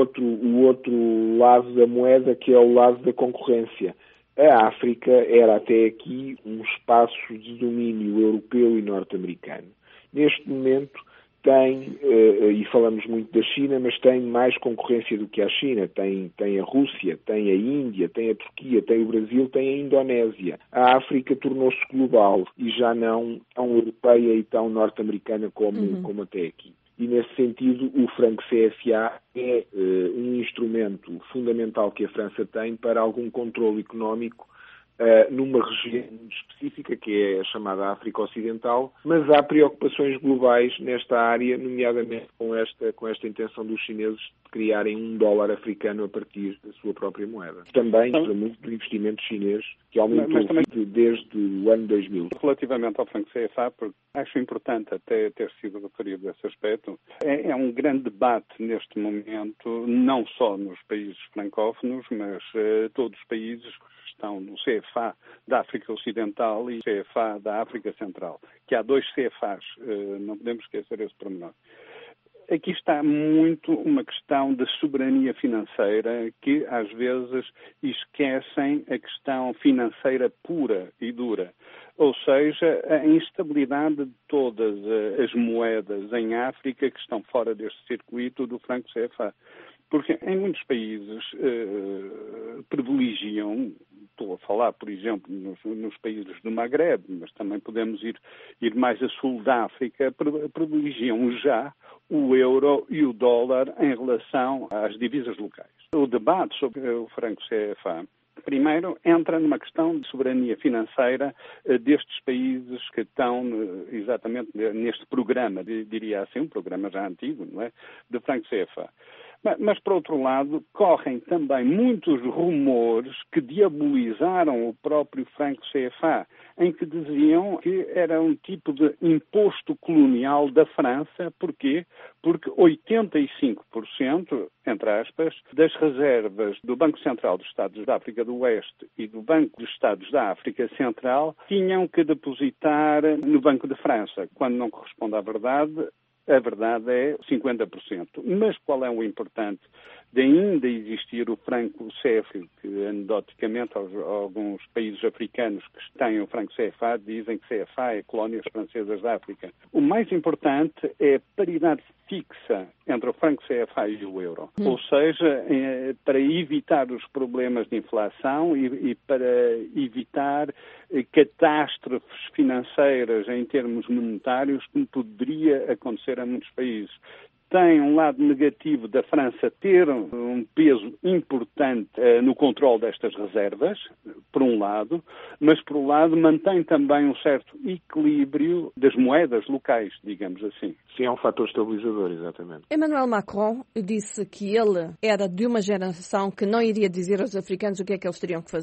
outro lado da moeda, que é o lado da concorrência. A África era até aqui um espaço de domínio europeu e norte-americano. Neste momento tem, e falamos muito da China, mas tem mais concorrência do que a China. Tem a Rússia, tem a Índia, tem a Turquia, tem o Brasil, tem a Indonésia. A África tornou-se global e já não tão europeia e tão norte-americana como até aqui. E, nesse sentido, o franco CFA é um instrumento fundamental que a França tem para algum controle económico numa região específica, que é a chamada África Ocidental, mas há preocupações globais nesta área, nomeadamente com esta intenção dos chineses de criarem um dólar africano a partir da sua própria moeda. Também para muito do investimento chinês, que aumentou desde o ano 2000. Relativamente ao franco CFA, porque acho importante até ter sido referido desse aspecto, é um grande debate neste momento, não só nos países francófonos, mas todos os países estão no CFA da África Ocidental e CFA da África Central, que há 2 CFAs, não podemos esquecer esse pormenor. Aqui está muito uma questão de soberania financeira que, às vezes, esquecem a questão financeira pura e dura. Ou seja, a instabilidade de todas as moedas em África que estão fora deste circuito do franco CFA. Porque em muitos países privilegiam, estou a falar, por exemplo, nos países do Magreb, mas também podemos ir mais a sul da África, privilegiam já o euro e o dólar em relação às divisas locais. O debate sobre o franco CFA, primeiro, entra numa questão de soberania financeira destes países que estão exatamente neste programa, diria assim, um programa já antigo, não é, de franco CFA. Mas, por outro lado, correm também muitos rumores que diabolizaram o próprio franco CFA, em que diziam que era um tipo de imposto colonial da França. Porquê? Porque 85%, entre aspas, das reservas do Banco Central dos Estados da África do Oeste e do Banco dos Estados da África Central tinham que depositar no Banco de França, quando não corresponde à verdade. A verdade é 50%. Mas qual é o importante de ainda existir o franco CFA, que anedoticamente alguns países africanos que têm o franco CFA dizem que CFA é colónias francesas da África. O mais importante é a paridade fixa entre o franco CFA e o euro. Ou seja, para evitar os problemas de inflação e para evitar catástrofes financeiras em termos monetários, como poderia acontecer a muitos países. Tem um lado negativo da França ter um peso importante no controle destas reservas, por um lado, mas por um lado mantém também um certo equilíbrio das moedas locais, digamos assim. Sim, é um fator estabilizador, exatamente. Emmanuel Macron disse que ele era de uma geração que não iria dizer aos africanos o que é que eles teriam que fazer.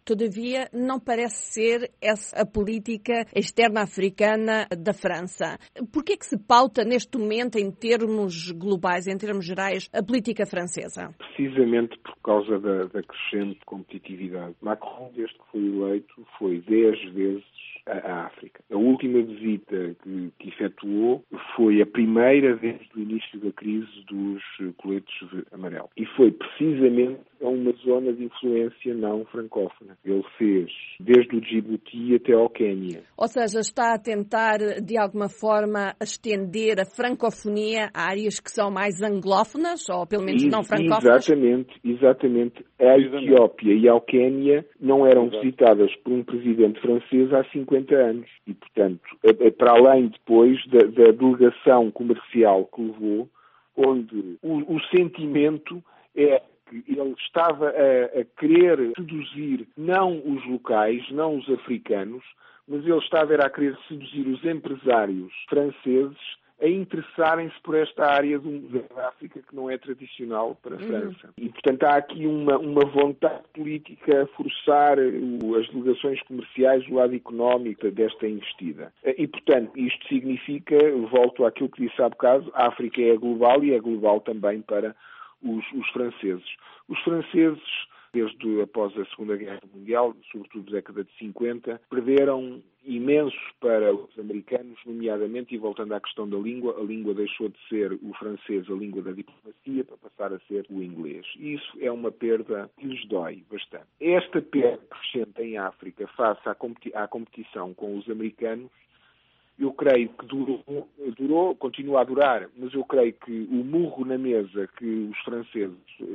Todavia, não parece ser essa a política externa africana da França. Por que é que se pauta neste momento, em termos globais, em termos gerais, a política francesa? Precisamente por causa da crescente competitividade. Macron, desde que foi eleito, foi 10 vezes à África. A última visita que efetuou foi a primeira desde o início da crise dos coletes amarelos. E foi precisamente a uma zona de influência não francófona. Ele fez desde o Djibouti até ao Quênia. Ou seja, está a tentar, de alguma forma, estender a francofonia a áreas que são mais anglófonas, ou pelo menos não francófonas? Exatamente. A Etiópia e ao Quênia não eram visitadas por um presidente francês há 50 anos. E, portanto, para além depois da delegação comercial que levou, onde o sentimento é que ele estava a querer seduzir não os locais, não os africanos, mas ele estava a querer seduzir os empresários franceses a interessarem-se por esta área da África que não é tradicional para a França. E, portanto, há aqui uma vontade política a forçar as delegações comerciais, o lado económico desta investida. E, portanto, isto significa, volto àquilo que disse há bocado, a África é global e é global também para os franceses. Os franceses, desde após a Segunda Guerra Mundial, sobretudo na década de 50, perderam imenso para os americanos, nomeadamente, e voltando à questão da língua, a língua deixou de ser o francês, a língua da diplomacia, para passar a ser o inglês. E isso é uma perda que lhes dói bastante. Esta perda crescente em África, face à competição com os americanos, eu creio que durou, continua a durar, mas eu creio que o murro na mesa que os franceses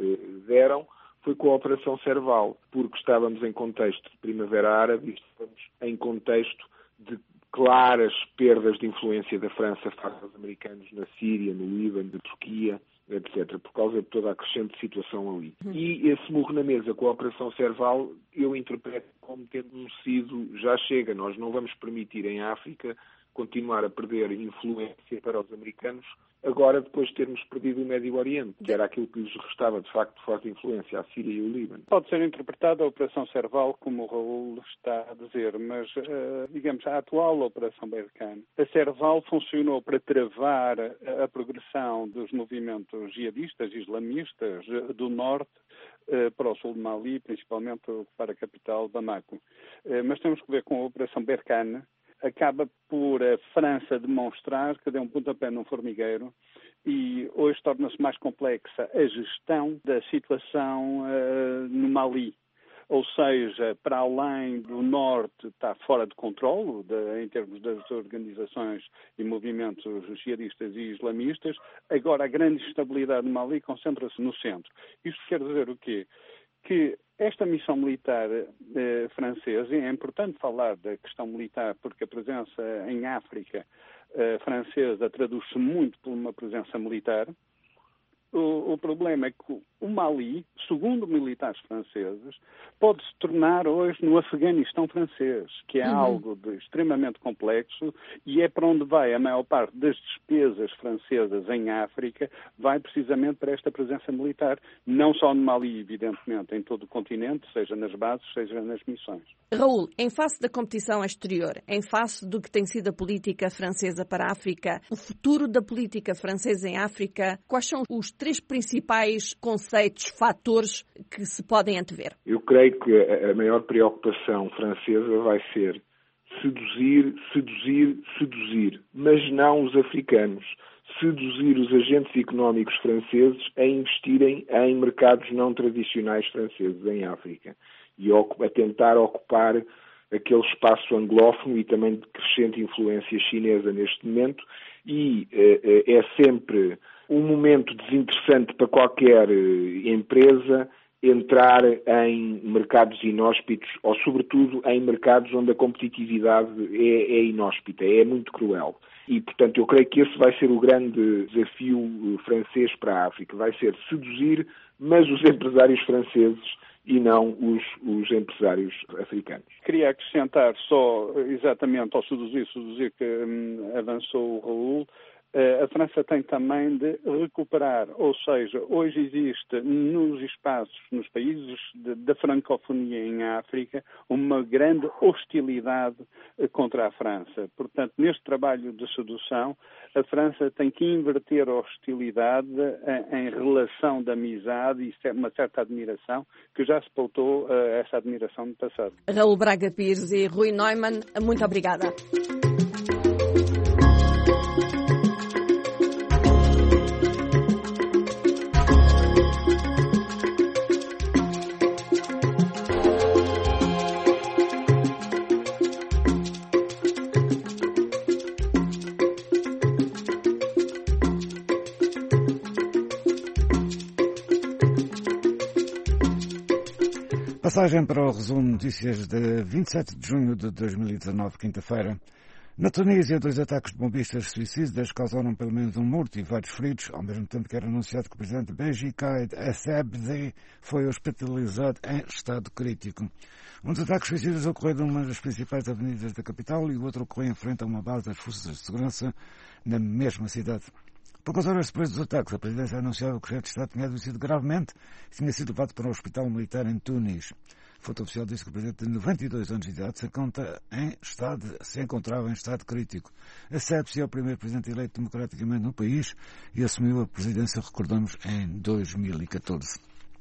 deram foi com a Operação Serval, porque estávamos em contexto de Primavera Árabe e estávamos em contexto de claras perdas de influência da França face aos americanos na Síria, no Líbano, na Turquia, etc., por causa de toda a crescente situação ali. E esse murro na mesa com a Operação Serval, eu interpreto como tendo sido, já chega, nós não vamos permitir em África continuar a perder influência para os americanos, agora depois de termos perdido o Médio Oriente, que era aquilo que lhes restava de facto de forte influência, a Síria e o Líbano. Pode ser interpretada a Operação Serval, como o Raul está a dizer, mas, digamos, a atual Operação Berkane. A Serval funcionou para travar a progressão dos movimentos jihadistas, islamistas, do norte para o sul de Mali, principalmente para a capital, Bamako. Mas temos que ver com a Operação Berkane, acaba por a França demonstrar que deu um pontapé num formigueiro e hoje torna-se mais complexa a gestão da situação no Mali. Ou seja, para além do norte está fora de controle em termos das organizações e movimentos jihadistas e islamistas, agora a grande instabilidade no Mali concentra-se no centro. Isto quer dizer o quê? Que esta missão militar francesa, e é importante falar da questão militar porque a presença em África francesa traduz-se muito por uma presença militar. O problema é que o Mali, segundo militares franceses, pode se tornar hoje no Afeganistão francês, que é algo extremamente complexo e é para onde vai a maior parte das despesas francesas em África, vai precisamente para esta presença militar, não só no Mali, evidentemente, em todo o continente, seja nas bases, seja nas missões. Raul, em face da competição exterior, em face do que tem sido a política francesa para a África, o futuro da política francesa em África, quais são os 3 principais conceitos, fatores que se podem antever? Eu creio que a maior preocupação francesa vai ser seduzir, mas não os africanos. Seduzir os agentes económicos franceses a investirem em mercados não tradicionais franceses em África e a tentar ocupar aquele espaço anglófono e também de crescente influência chinesa neste momento, e é sempre um momento desinteressante para qualquer empresa entrar em mercados inóspitos ou, sobretudo, em mercados onde a competitividade é inóspita, é muito cruel. E, portanto, eu creio que esse vai ser o grande desafio francês para a África. Vai ser seduzir, mas os empresários franceses e não os empresários africanos. Queria acrescentar só, exatamente, ao seduzir que avançou o Raul, A França tem também de recuperar, ou seja, hoje existe nos espaços, nos países da francofonia em África, uma grande hostilidade contra a França. Portanto, neste trabalho de sedução, a França tem que inverter a hostilidade em relação de amizade e uma certa admiração, que já se pautou essa admiração no passado. Raul Braga Pires e Rui Neumann, muito obrigada. Passagem para o resumo de notícias de 27 de junho de 2019, quinta-feira. Na Tunísia, 2 ataques de bombistas suicidas causaram pelo menos um morto e vários feridos, ao mesmo tempo que era anunciado que o presidente Beji Caid Essebsi foi hospitalizado em estado crítico. Um dos ataques suicidas ocorreu numa das principais avenidas da capital e o outro ocorreu em frente a uma base das forças de segurança na mesma cidade. Poucas horas depois dos ataques, a presidência anunciava que o chefe de Estado tinha adoecido gravemente e tinha sido levado para um hospital militar em Tunis. A fonte oficial disse que o presidente de 92 anos de idade se encontrava em estado crítico. Essebsi é o primeiro presidente eleito democraticamente no país e assumiu a presidência, recordamos, em 2014.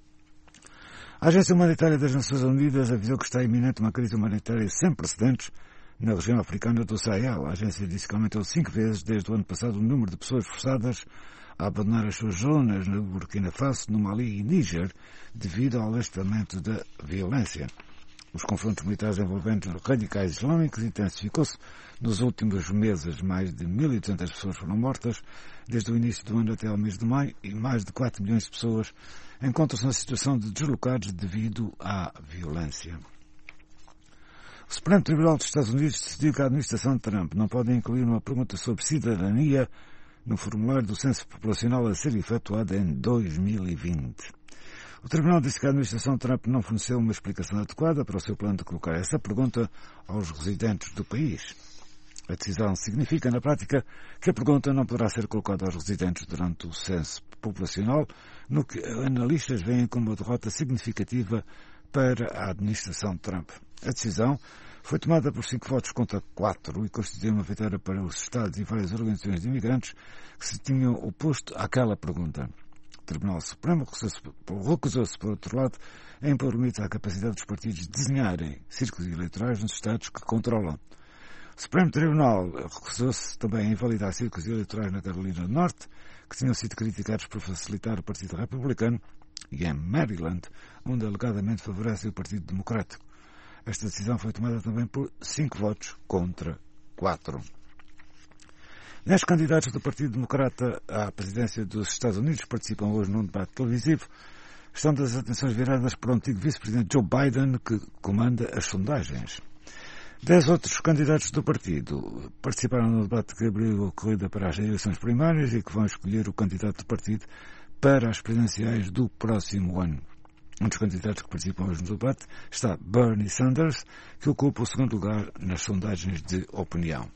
A Agência Humanitária das Nações Unidas avisou que está iminente uma crise humanitária sem precedentes na região africana do Sahel. A agência disse que aumentou 5 vezes desde o ano passado o número de pessoas forçadas a abandonar as suas zonas no Burkina Faso, no Mali e Níger, devido ao alastramento da violência. Os confrontos militares envolvendo radicais islâmicos intensificou-se nos últimos meses. Mais de 1.200 pessoas foram mortas desde o início do ano até ao mês de maio e mais de 4 milhões de pessoas encontram-se na situação de deslocados devido à violência. O Supremo Tribunal dos Estados Unidos decidiu que a administração de Trump não pode incluir uma pergunta sobre cidadania no formulário do censo populacional a ser efetuado em 2020. O Tribunal disse que a administração Trump não forneceu uma explicação adequada para o seu plano de colocar essa pergunta aos residentes do país. A decisão significa, na prática, que a pergunta não poderá ser colocada aos residentes durante o censo populacional, no que analistas veem como uma derrota significativa para a administração Trump. A decisão foi tomada por 5 votos contra 4 e constituiu uma vitória para os Estados e várias organizações de imigrantes que se tinham oposto àquela pergunta. O Tribunal Supremo recusou-se, por outro lado, a impor limites à capacidade dos partidos de desenharem círculos eleitorais nos Estados que controlam. O Supremo Tribunal recusou-se também a invalidar círculos eleitorais na Carolina do Norte, que tinham sido criticados por facilitar o Partido Republicano, e em Maryland, onde alegadamente favorece o Partido Democrático. Esta decisão foi tomada também por 5 votos contra 4. 10 candidatos do Partido Democrata à presidência dos Estados Unidos participam hoje num debate televisivo. Estão das atenções viradas para o antigo vice-presidente Joe Biden, que comanda as sondagens. 10 outros candidatos do partido participaram no debate que abriu a corrida para as eleições primárias e que vão escolher o candidato do partido para as presidenciais do próximo ano. Um dos candidatos que participam hoje no debate está Bernie Sanders, que ocupa o segundo lugar nas sondagens de opinião.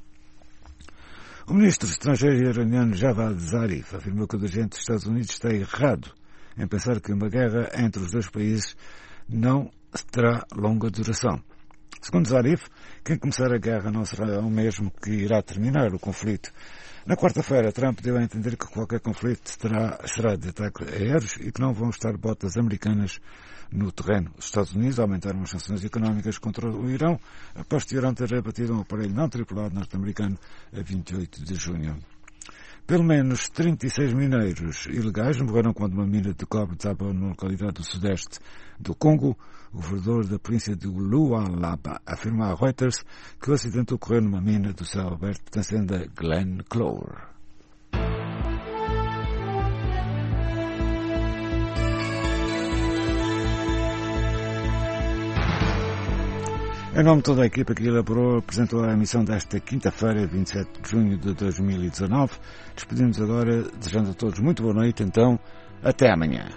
O ministro estrangeiro iraniano Javad Zarif afirmou que o dirigente dos Estados Unidos está errado em pensar que uma guerra entre os dois países não terá longa duração. Segundo Zarif, quem começar a guerra não será o mesmo que irá terminar o conflito. Na quarta-feira, Trump deu a entender que qualquer conflito será de ataques aéreos e que não vão estar botas americanas no terreno. Os Estados Unidos aumentaram as sanções económicas contra o Irão após o Irão ter abatido um aparelho não tripulado norte-americano a 28 de junho. Pelo menos 36 mineiros ilegais morreram quando uma mina de cobre desabou numa localidade do sudeste do Congo. O governador da província de Lualaba afirma a Reuters que o acidente ocorreu numa mina do céu aberto pertencendo a Glencore. Em nome de toda a equipa que elaborou, apresentou a emissão desta quinta-feira, 27 de junho de 2019. Despedimos agora, desejando a todos muito boa noite, então, até amanhã.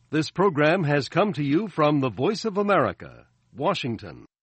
This program has come to you from the Voice of America, Washington.